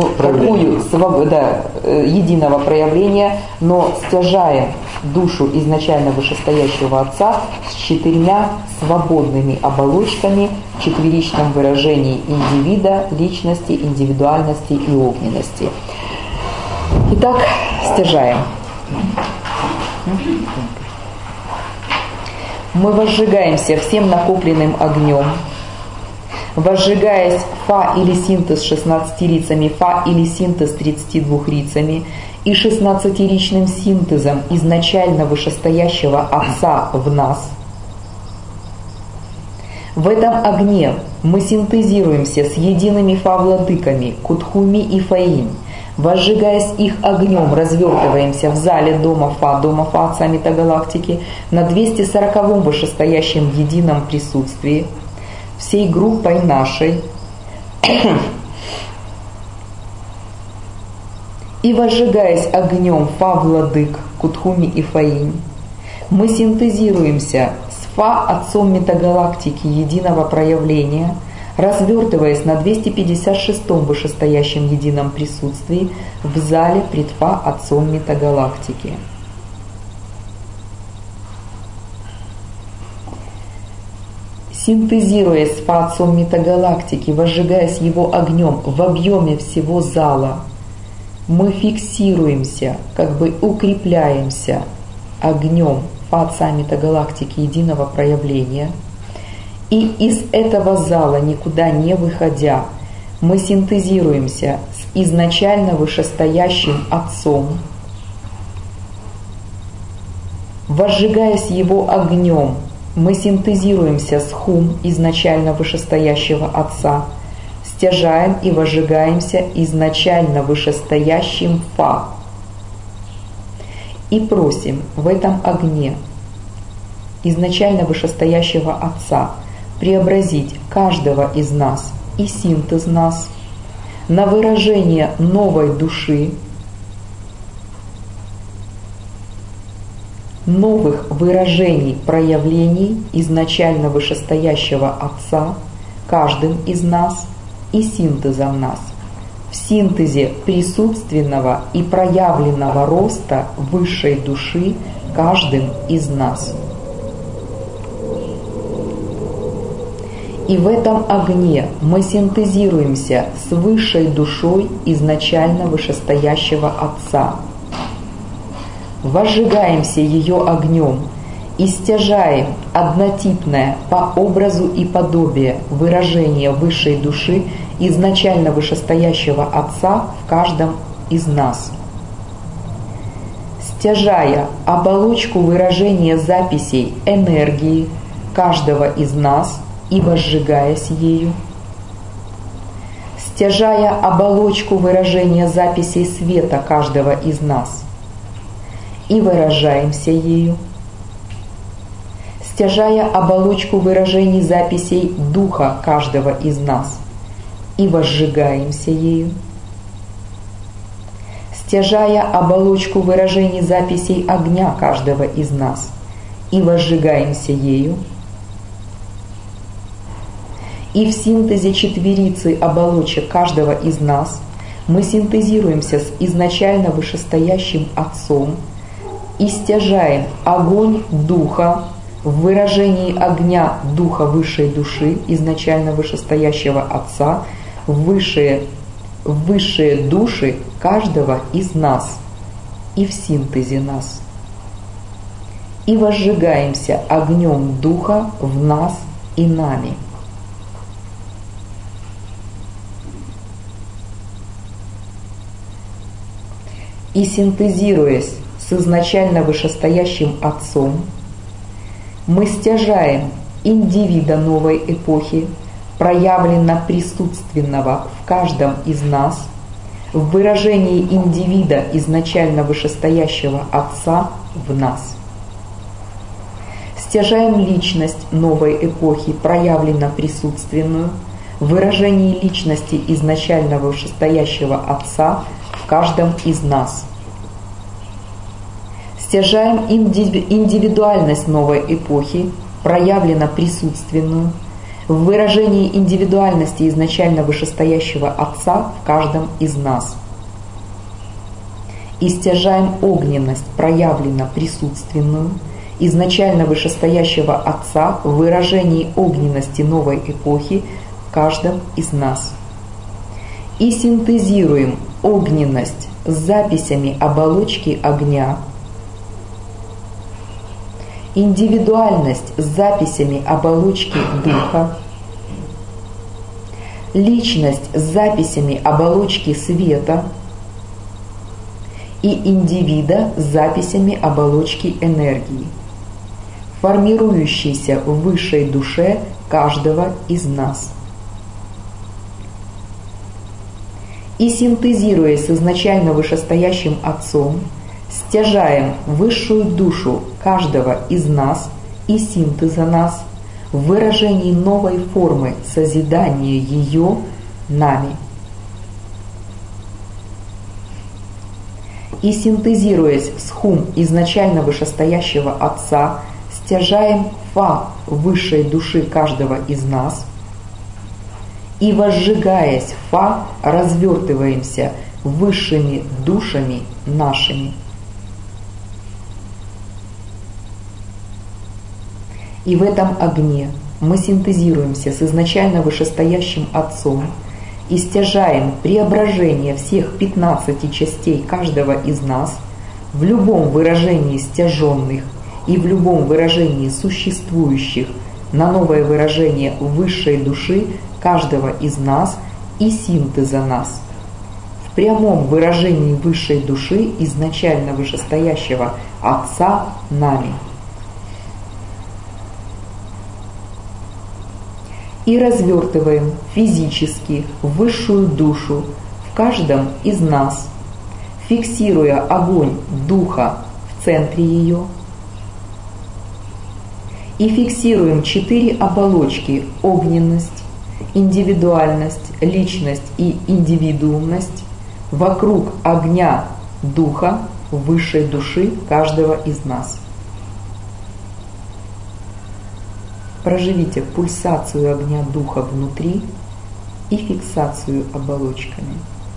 единого проявления, но стяжаем душу изначально вышестоящего Отца с 4 свободными оболочками в четверичном выражении индивида, личности, индивидуальности и огненности. Итак, стяжаем. Мы возжигаемся всем накопленным огнем. Возжигаясь фа или синтез 16 рицами, фа или синтез 32 рицами и 16-ричным синтезом изначально вышестоящего Отца в нас, в этом огне мы синтезируемся с едиными фа-владыками Кутхуми и Фаинь. Возжигаясь их огнем, развертываемся в зале дома Фа Отца Метагалактики на 240-м вышестоящем едином присутствии, всей группой нашей, и возжигаясь огнем Фа-владык Кутхуми и Фаинь, мы синтезируемся с Фа Отцом Метагалактики единого проявления, развертываясь на 256-м вышестоящем едином присутствии в зале пред Фа Отцом Метагалактики. Синтезируясь с Фа Отцом Метагалактики, возжигаясь его огнем в объеме всего зала, мы фиксируемся, укрепляемся огнем Фа Отца Метагалактики единого проявления. И из этого зала, никуда не выходя, мы синтезируемся с изначально вышестоящим Отцом, возжигаясь его огнем, мы синтезируемся с Хум, изначально вышестоящего Отца, стяжаем и возжигаемся изначально вышестоящим Фа. И просим в этом огне изначально вышестоящего Отца преобразить каждого из нас и синтез нас на выражение новой души, новых выражений проявлений изначально вышестоящего Отца каждым из нас и синтезом нас, в синтезе присутственного и проявленного роста высшей души каждым из нас. И в этом огне мы синтезируемся с высшей душой изначально вышестоящего Отца, возжигаемся ее огнем и стяжаем однотипное по образу и подобию выражение высшей души изначально вышестоящего Отца в каждом из нас. Стяжая оболочку выражения записей энергии каждого из нас и возжигаясь ею, стяжая оболочку выражения записей света каждого из нас и выражаемся ею, стяжая оболочку выражений записей духа каждого из нас и возжигаемся ею, стяжая оболочку выражений записей огня каждого из нас и возжигаемся ею, и в синтезе четверицы оболочек каждого из нас мы синтезируемся с изначально вышестоящим Отцом и стяжаем огонь Духа в выражении огня Духа высшей души изначально вышестоящего Отца в высшие души каждого из нас и в синтезе нас. И возжигаемся огнем Духа в нас и нами. И синтезируясь с изначально вышестоящим Отцом, мы стяжаем индивида новой эпохи, проявленно присутственного в каждом из нас, в выражении индивида изначально вышестоящего Отца в нас. Стяжаем личность новой эпохи, проявленно присутственную, в выражении личности изначально вышестоящего Отца в каждом из нас. Стяжаем индивидуальность новой эпохи, проявленно присутственную, в выражении индивидуальности изначально вышестоящего Отца в каждом из нас. И стяжаем огненность, проявленно присутственную, изначально вышестоящего Отца в выражении огненности новой эпохи в каждом из нас. И синтезируем огненность с записями оболочки огня, индивидуальность с записями оболочки Духа, личность с записями оболочки света и индивида с записями оболочки энергии, формирующейся в высшей душе каждого из нас. И синтезируясь с изначально вышестоящим Отцом, стяжаем высшую душу каждого из нас и синтеза нас в выражении новой формы созидания ее нами. И синтезируясь с хум изначально вышестоящего Отца, стяжаем фа высшей души каждого из нас и, возжигаясь фа, развертываемся высшими душами нашими. И в этом огне мы синтезируемся с изначально вышестоящим Отцом и стяжаем преображение всех 15 частей каждого из нас в любом выражении стяженных и в любом выражении существующих на новое выражение высшей души каждого из нас и синтеза нас. В прямом выражении высшей души изначально вышестоящего Отца нами. И развертываем физически высшую душу в каждом из нас, фиксируя огонь Духа в центре ее, и фиксируем 4 оболочки: огненность, индивидуальность, личность и индивидуумность вокруг огня духа высшей души каждого из нас. Проживите пульсацию огня духа внутри и фиксацию оболочками.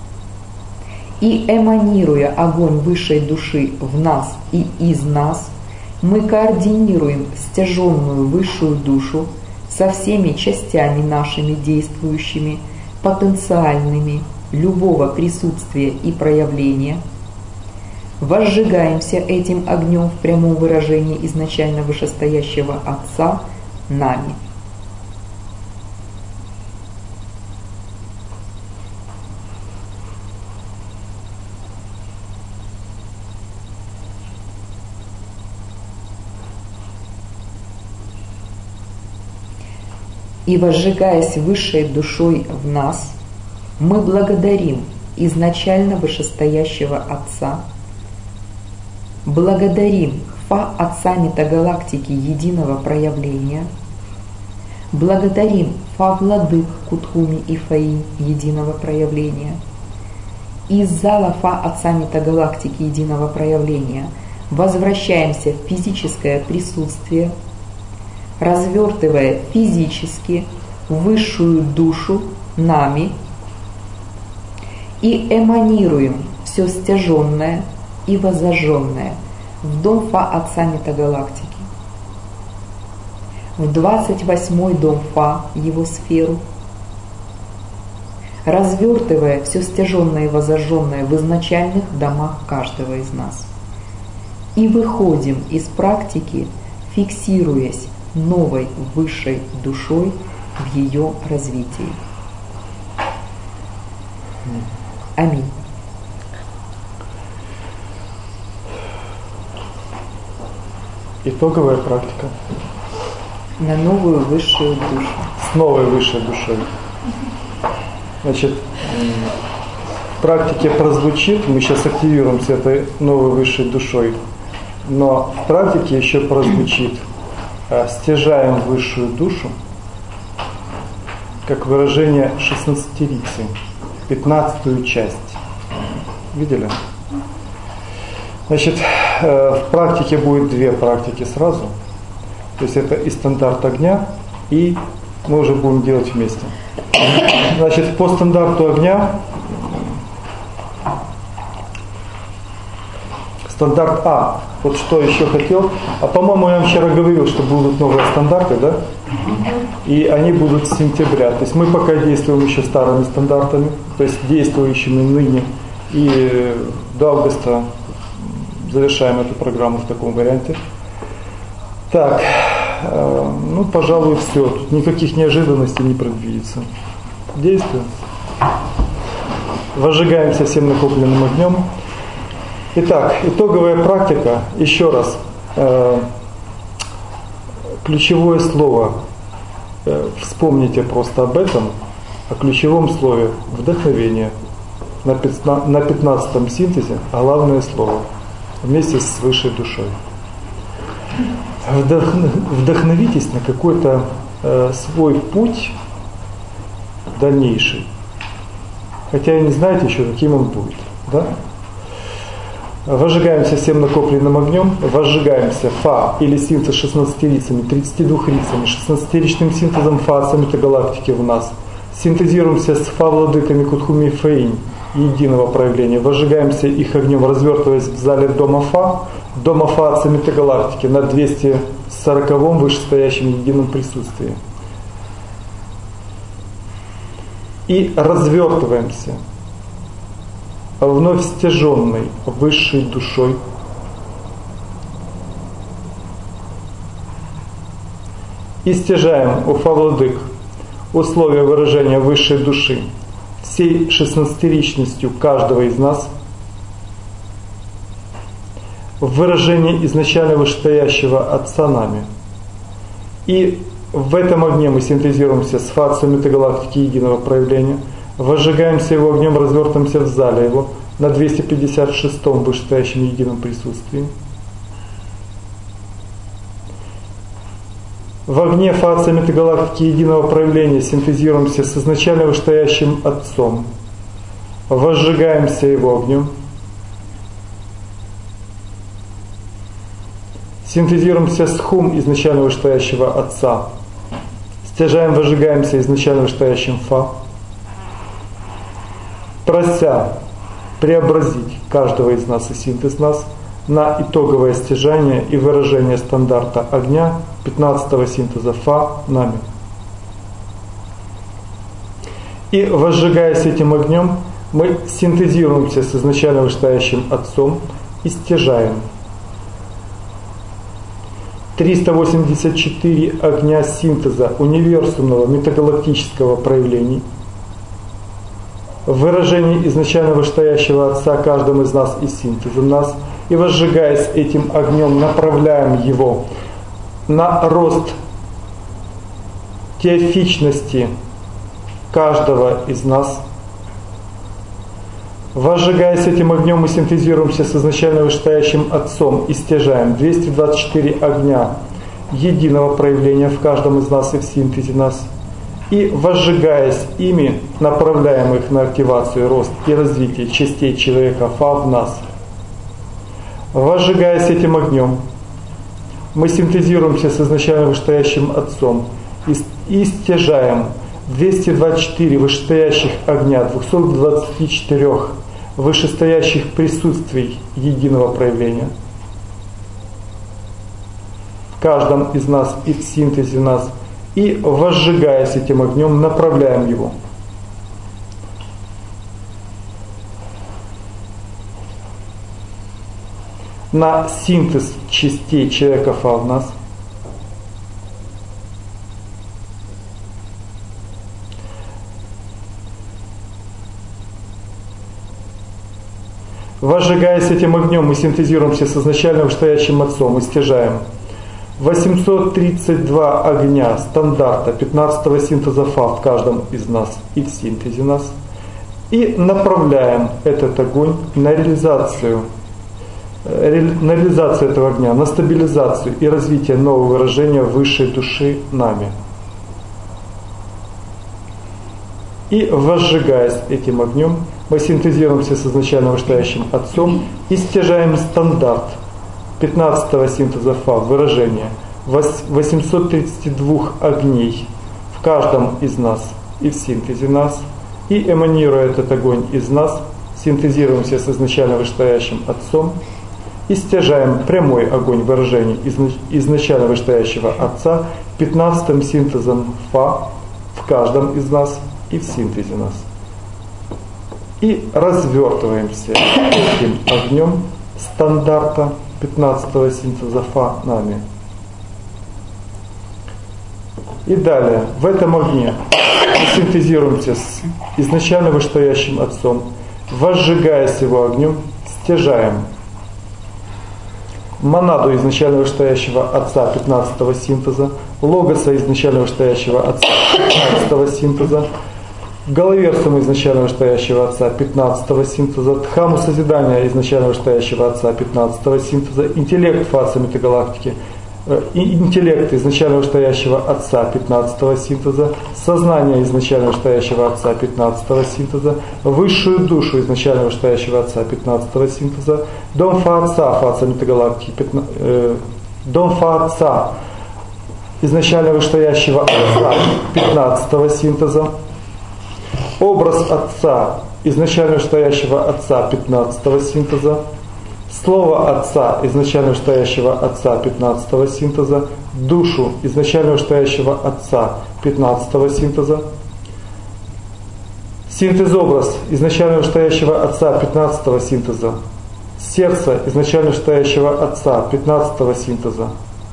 И эманируя огонь высшей души в нас и из нас, мы координируем стяженную высшую душу со всеми частями нашими действующими, потенциальными, любого присутствия и проявления, возжигаемся этим огнем в прямом выражении изначально вышестоящего Отца нами. И возжигаясь высшей душой в нас, мы благодарим изначально вышестоящего Отца, благодарим Фа Отца Метагалактики Единого Проявления, благодарим Фа Владык Кутхуми и Фаинь Единого Проявления. Из зала Фа Отца Метагалактики Единого Проявления возвращаемся в физическое присутствие, развертывая физически высшую душу нами и эманируем все стяженное и воззажженное в дом Фа Отца Метагалактики, в 28-й дом Фа, его сферу, развертывая все стяженное и воззажженное в изначальных домах каждого из нас. И выходим из практики, фиксируясь новой высшей душой в ее развитии. Аминь. Итоговая практика. На новую высшую душу. С новой высшей душой. Значит, в практике прозвучит, мы сейчас активируемся этой новой высшей душой, но в практике еще прозвучит: стяжаем высшую душу, как выражение 16-рицы, 15-ю часть. Видели? Значит, в практике будет две практики сразу. То есть это и стандарт огня, и мы уже будем делать вместе. Значит, по стандарту огня, стандарт А. Вот что еще хотел. По-моему, я вам вчера говорил, что будут новые стандарты, да? И они будут с сентября. То есть мы пока действуем еще старыми стандартами, то есть действующими ныне. И до августа завершаем эту программу в таком варианте. Так, ну, пожалуй, все. Тут никаких неожиданностей не предвидится. Действуем. Возжигаемся всем накопленным огнем. Итак, итоговая практика. Еще раз. Ключевое слово. Вспомните просто об этом. О ключевом слове. Вдохновение. На 15-м синтезе главное слово. Вместе с высшей душой. Вдохновитесь на какой-то свой путь дальнейший. Хотя и не знаете еще, каким он будет. Да? Возжигаемся всем накопленным огнем, возжигаемся Фа или синтез 16 рицами, 32 рицами, 16-ричным синтезом Фа Отца Метагалактики в нас. Синтезируемся с Фа Владыками Кутхуми и Фаинь Единого Проявления. Возжигаемся их огнем, развертываясь в зале дома Фа Отца Метагалактики на 240-м вышестоящем едином присутствии. И развертываемся вновь стяженной высшей душой и стяжаем у Фа Владык условия выражения высшей души всей 16-ричностью каждого из нас в выражении изначально вышестоящего Отца нами. И в этом огне мы синтезируемся с Фа Отцем Метагалактики Единого Проявления, возжигаемся его огнем, развертываемся в зале его на 256-м вышестоящем едином присутствии. В огне фации метагалактики единого проявления синтезируемся с изначально вышестоящим Отцом. Возжигаемся Его огнем. Синтезируемся с Хум изначально вышестоящего Отца. Стяжаем, возжигаемся изначально вышестоящим Фа. Прося преобразить каждого из нас и синтез нас на итоговое стяжание и выражение стандарта огня 15-го синтеза Фа нами. И возжигаясь этим огнем, мы синтезируемся с изначально вышестоящим Отцом и стяжаем 384 огня синтеза универсумного метагалактического проявлений, выражение изначально вышестоящего Отца каждым из нас и синтезом нас, и возжигаясь этим огнем, направляем его на рост теофичности каждого из нас. Возжигаясь этим огнем, мы синтезируемся с изначально вышестоящим Отцом и стяжаем 224 огня единого проявления в каждом из нас и в синтезе нас. И возжигаясь ими, направляем их на активацию, рост и развитие частей человека Фа в нас. Возжигаясь этим огнем, мы синтезируемся с изначально вышестоящим Отцом и стяжаем 224 вышестоящих огня, 224 вышестоящих присутствий единого проявления в каждом из нас и в синтезе нас, и, возжигаясь этим огнем, направляем его на синтез частей человека Фа в нас. Возжигаясь этим огнем, мы синтезируемся с изначально вышестоящим Отцом и стяжаем 832 огня стандарта 15-го синтеза Фа в каждом из нас и в синтезе нас. И направляем этот огонь на реализацию этого огня, на стабилизацию и развитие нового выражения высшей души нами. И возжигаясь этим огнем, мы синтезируемся с изначально вышестоящим Отцом и стяжаем стандарт 15-го синтеза Фа, выражение 832 огней в каждом из нас и в синтезе нас. И эманируя этот огонь из нас, синтезируемся с изначально вышестоящим Отцом и стяжаем прямой огонь выражений изначально вышестоящего Отца 15-м синтезом Фа в каждом из нас и в синтезе нас. И развертываемся этим огнем стандарта 15-го синтеза Фа нами. И далее, в этом огне мы синтезируемся с изначально вышестоящим Отцом, возжигаясь его огнем, стяжаем монаду изначально вышестоящего Отца 15-го синтеза, логоса изначально вышестоящего Отца 15-го синтеза, головерсом изначально вышестоящего Отца 15-го синтеза, дхаму созидания изначально вышестоящего Отца 15-го синтеза, интеллект фации метагалактики, интеллект изначально вышестоящего Отца 15-го синтеза, сознание изначально вышестоящего Отца 15-го синтеза, высшую душу изначально вышестоящего Отца 15-го синтеза, дом Фа Отца фация метагалактики, дом Фа Отца изначально вышестоящего Отца 15-го синтеза, образ Отца изначально вышестоящего Отца 15-го синтеза, слово Отца изначально вышестоящего Отца 15-го синтеза, душу изначально вышестоящего Отца 15-го синтеза, синтез-образ изначально вышестоящего Отца 15-го синтеза, сердце изначально вышестоящего Отца 15-го синтеза,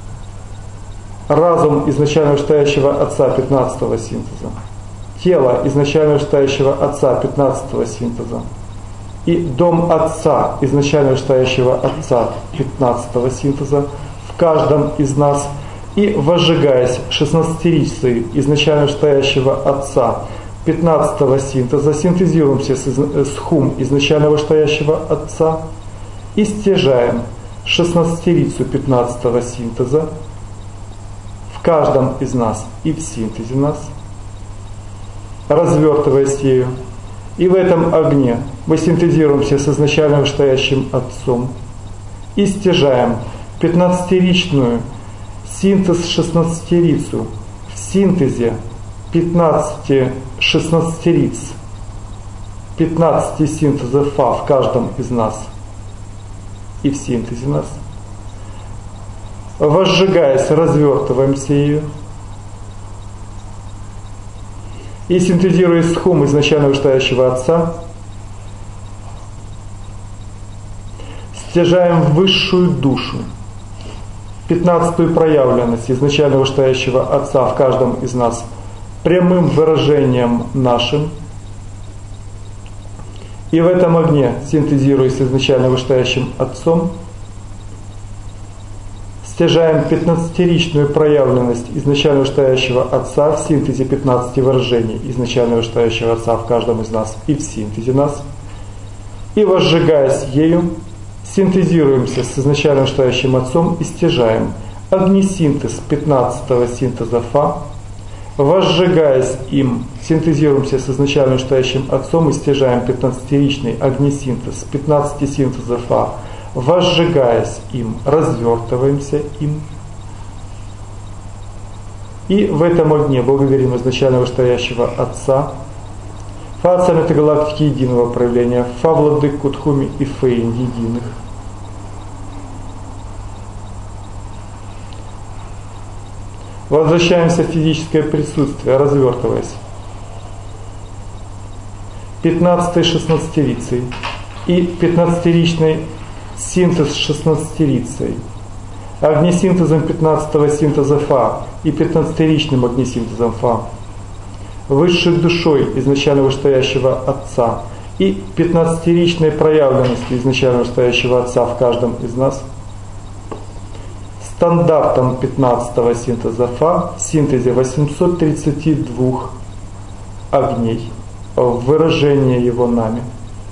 разум изначально вышестоящего Отца 15-го синтеза, тело изначально вышестоящего Отца 15-го синтеза и дом Отца изначально вышестоящего Отца 15-го синтеза в каждом из нас, и возжигаясь 16-рицей изначально вышестоящего Отца 15-го синтеза, синтезируемся с Хум изначально вышестоящего Отца и стяжаем 16-рицу 15-го синтеза в в каждом из нас и в синтезе нас, развертываясь ею. И в этом огне мы синтезируемся с изначально вышестоящим Отцом и стяжаем 15-ричную синтез 16-рицу в синтезе 15-16-риц, 15 синтезов Фа в каждом из нас и в синтезе нас. Возжигаясь, развертываемся ее и синтезируя с Хум изначально вышестоящего Отца, стяжаем высшую душу, 15-ю проявленность изначально вышестоящего Отца в каждом из нас прямым выражением нашим. И в этом огне, синтезируясь с изначально вышестоящим Отцом, стяжаем 15-ричную проявленность изначально вышестоящего Отца в синтезе 15 выражений изначально вышестоящего Отца в каждом из нас и в синтезе нас. И возжигаясь ею, синтезируемся с изначально вышестоящим Отцом и стяжаем огнесинтез 15-го синтеза Фа. Возжигаясь им, синтезируемся с изначально вышестоящим Отцом и стяжаем 15-ричный огнесинтез 15 синтезов Фа. Возжигаясь им, развертываемся им. И в этом огне благодарим изначально вышестоящего Отца, Фа Отца Метагалактики единого проявления, Фа Владык Кутхуми и Фейн единых. Возвращаемся в физическое присутствие, развертываясь. 15-й 16-рицей и 15-ричный синтез с 16-рицей, огнесинтезом 15-го синтеза Фа и 15-ричным огнесинтезом Фа, высшей душой изначально вышестоящего Отца и 15-ричной проявленностью изначально вышестоящего Отца в каждом из нас, стандартом 15-го синтеза Фа в синтезе 832 огней, выражение его нами.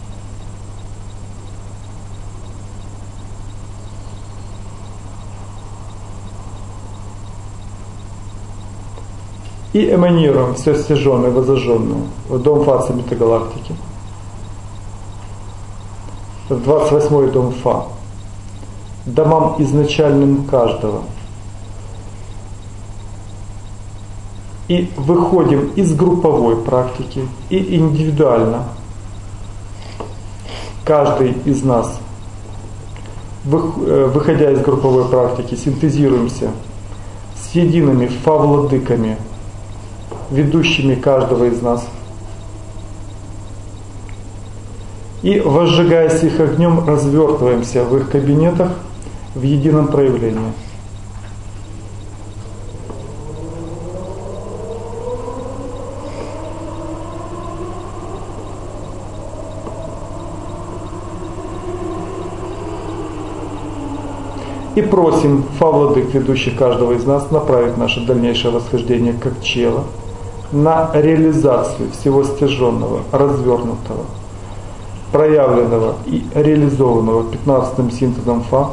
И эманируем все стяженное, возожженное в дом Фа Отца Метагалактики, в 28-й дом Фа, домам изначальным каждого. И выходим из групповой практики и индивидуально. Каждый из нас, выходя из групповой практики, синтезируемся с едиными Фа-владыками, ведущими каждого из нас. И, возжигаясь их огнем, развертываемся в их кабинетах в едином проявлении. И просим Фа-владык, ведущих каждого из нас, направить наше дальнейшее восхождение как чела на реализацию всего стяженного, развернутого, проявленного и реализованного 15-м синтезом Фа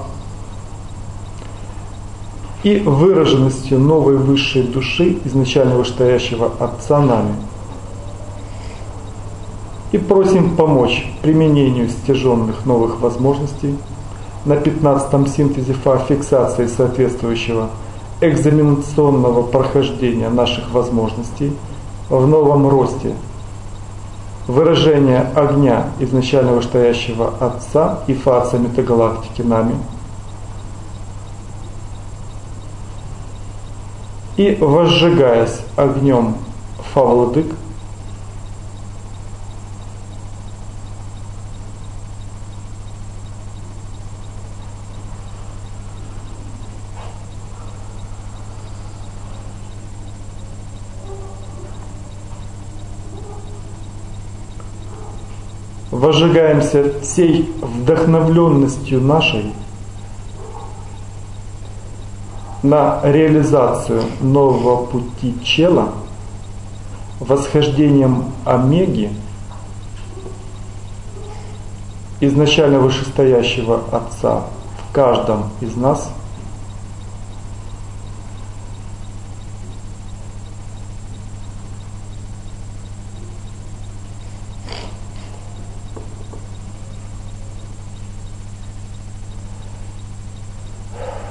и выраженностью новой высшей души изначально вышестоящего Отца нами. И просим помочь применению стяженных новых возможностей на 15-м синтезе Фа фиксации соответствующего экзаменационного прохождения наших возможностей в новом росте, выражение огня изначально вышестоящего Отца и Фа Отца Метагалактики нами, и возжигаясь огнем Фа-владык, возжигаемся всей вдохновленностью нашей на реализацию нового пути чела, восхождением омеги, изначально вышестоящего Отца в каждом из нас,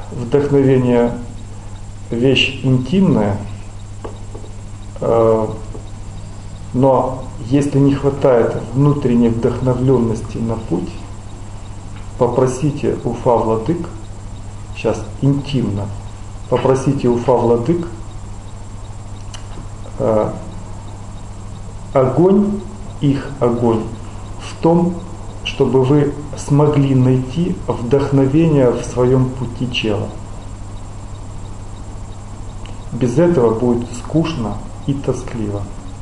вдохновение вещь интимная, но если не хватает внутренней вдохновленности на путь, попросите Уфа-Владык, сейчас интимно, попросите Уфа-Владык огонь, их огонь в том, чтобы вы смогли найти вдохновение в своем пути чела. Без этого будет скучно и тоскливо.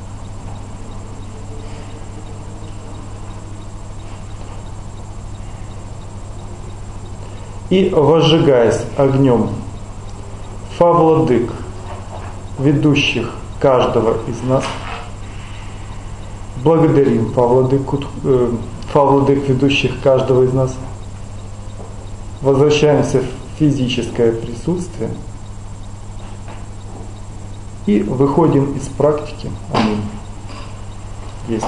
И возжигаясь огнем Фа-Владык, ведущих каждого из нас, благодарим Фа-Владык, ведущих каждого из нас, возвращаемся в физическое присутствие и выходим из практики. Аминь. Есть.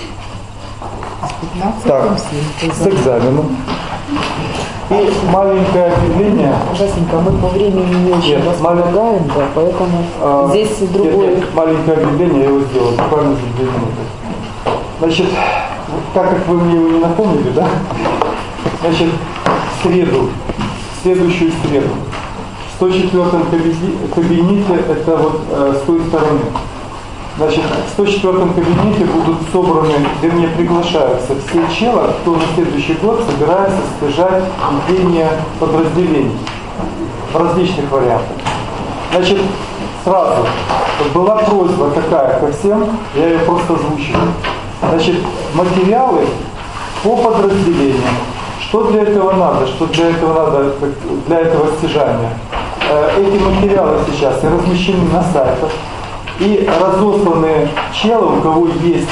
Так, с экзаменом. И маленькое объявление. Васенька, мы по времени не очень располагаем, да, поэтому здесь другое. Нет, маленькое объявление я его сделал буквально за 2 минуты. Значит, так как вы мне его не напомнили, да? Значит, в следующую среду, в 104-м кабинете, это вот с той стороны. Значит, в 104-м кабинете будут собраны, вернее, приглашаются все челы, кто на следующий год собирается содержать ведение подразделений в различных вариантах. Значит, сразу была просьба такая ко всем, я ее просто озвучиваю. Значит, материалы по подразделениям. Что для этого надо? Что для этого надо для этого стяжания? Эти материалы сейчас и размещены на сайтах. И разосланы челы, у кого есть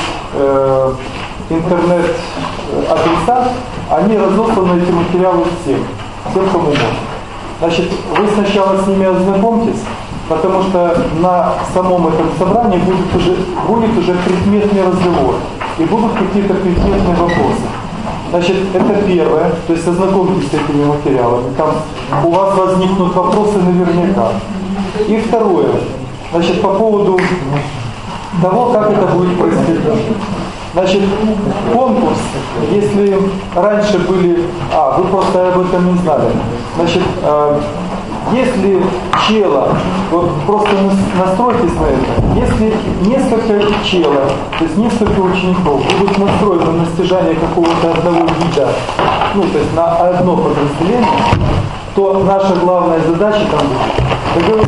интернет-адреса, они разосланы эти материалы всем, кому можно. Значит, вы сначала с ними ознакомьтесь, потому что на самом этом собрании будет уже предметный разговор, и будут какие-то предметные вопросы. Значит, это первое, то есть ознакомьтесь с этими материалами, там у вас возникнут вопросы наверняка. И второе. Значит, по поводу того, как это будет происходить. Значит, конкурс, если раньше были... вы просто об этом не знали. Значит, если чела, вот просто настройтесь на это, если несколько чела, то есть несколько учеников будут настроены на стяжание какого-то одного вида, то есть на одно подразделение, то наша главная задача там будет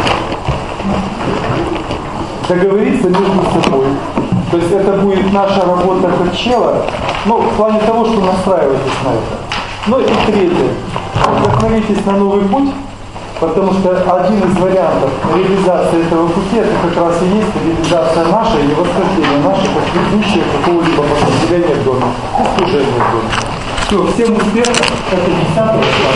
договориться между собой. То есть это будет наша работа как чела, в плане того, что настраивайтесь на это. Ну и третье. Вдохновитесь на новый путь, потому что один из вариантов реализации этого пути, это как раз и есть реализация наша или восхождение наше как ведущее какого-либо подразделения в доме, служения в доме. Все, всем успехов, это 10-й.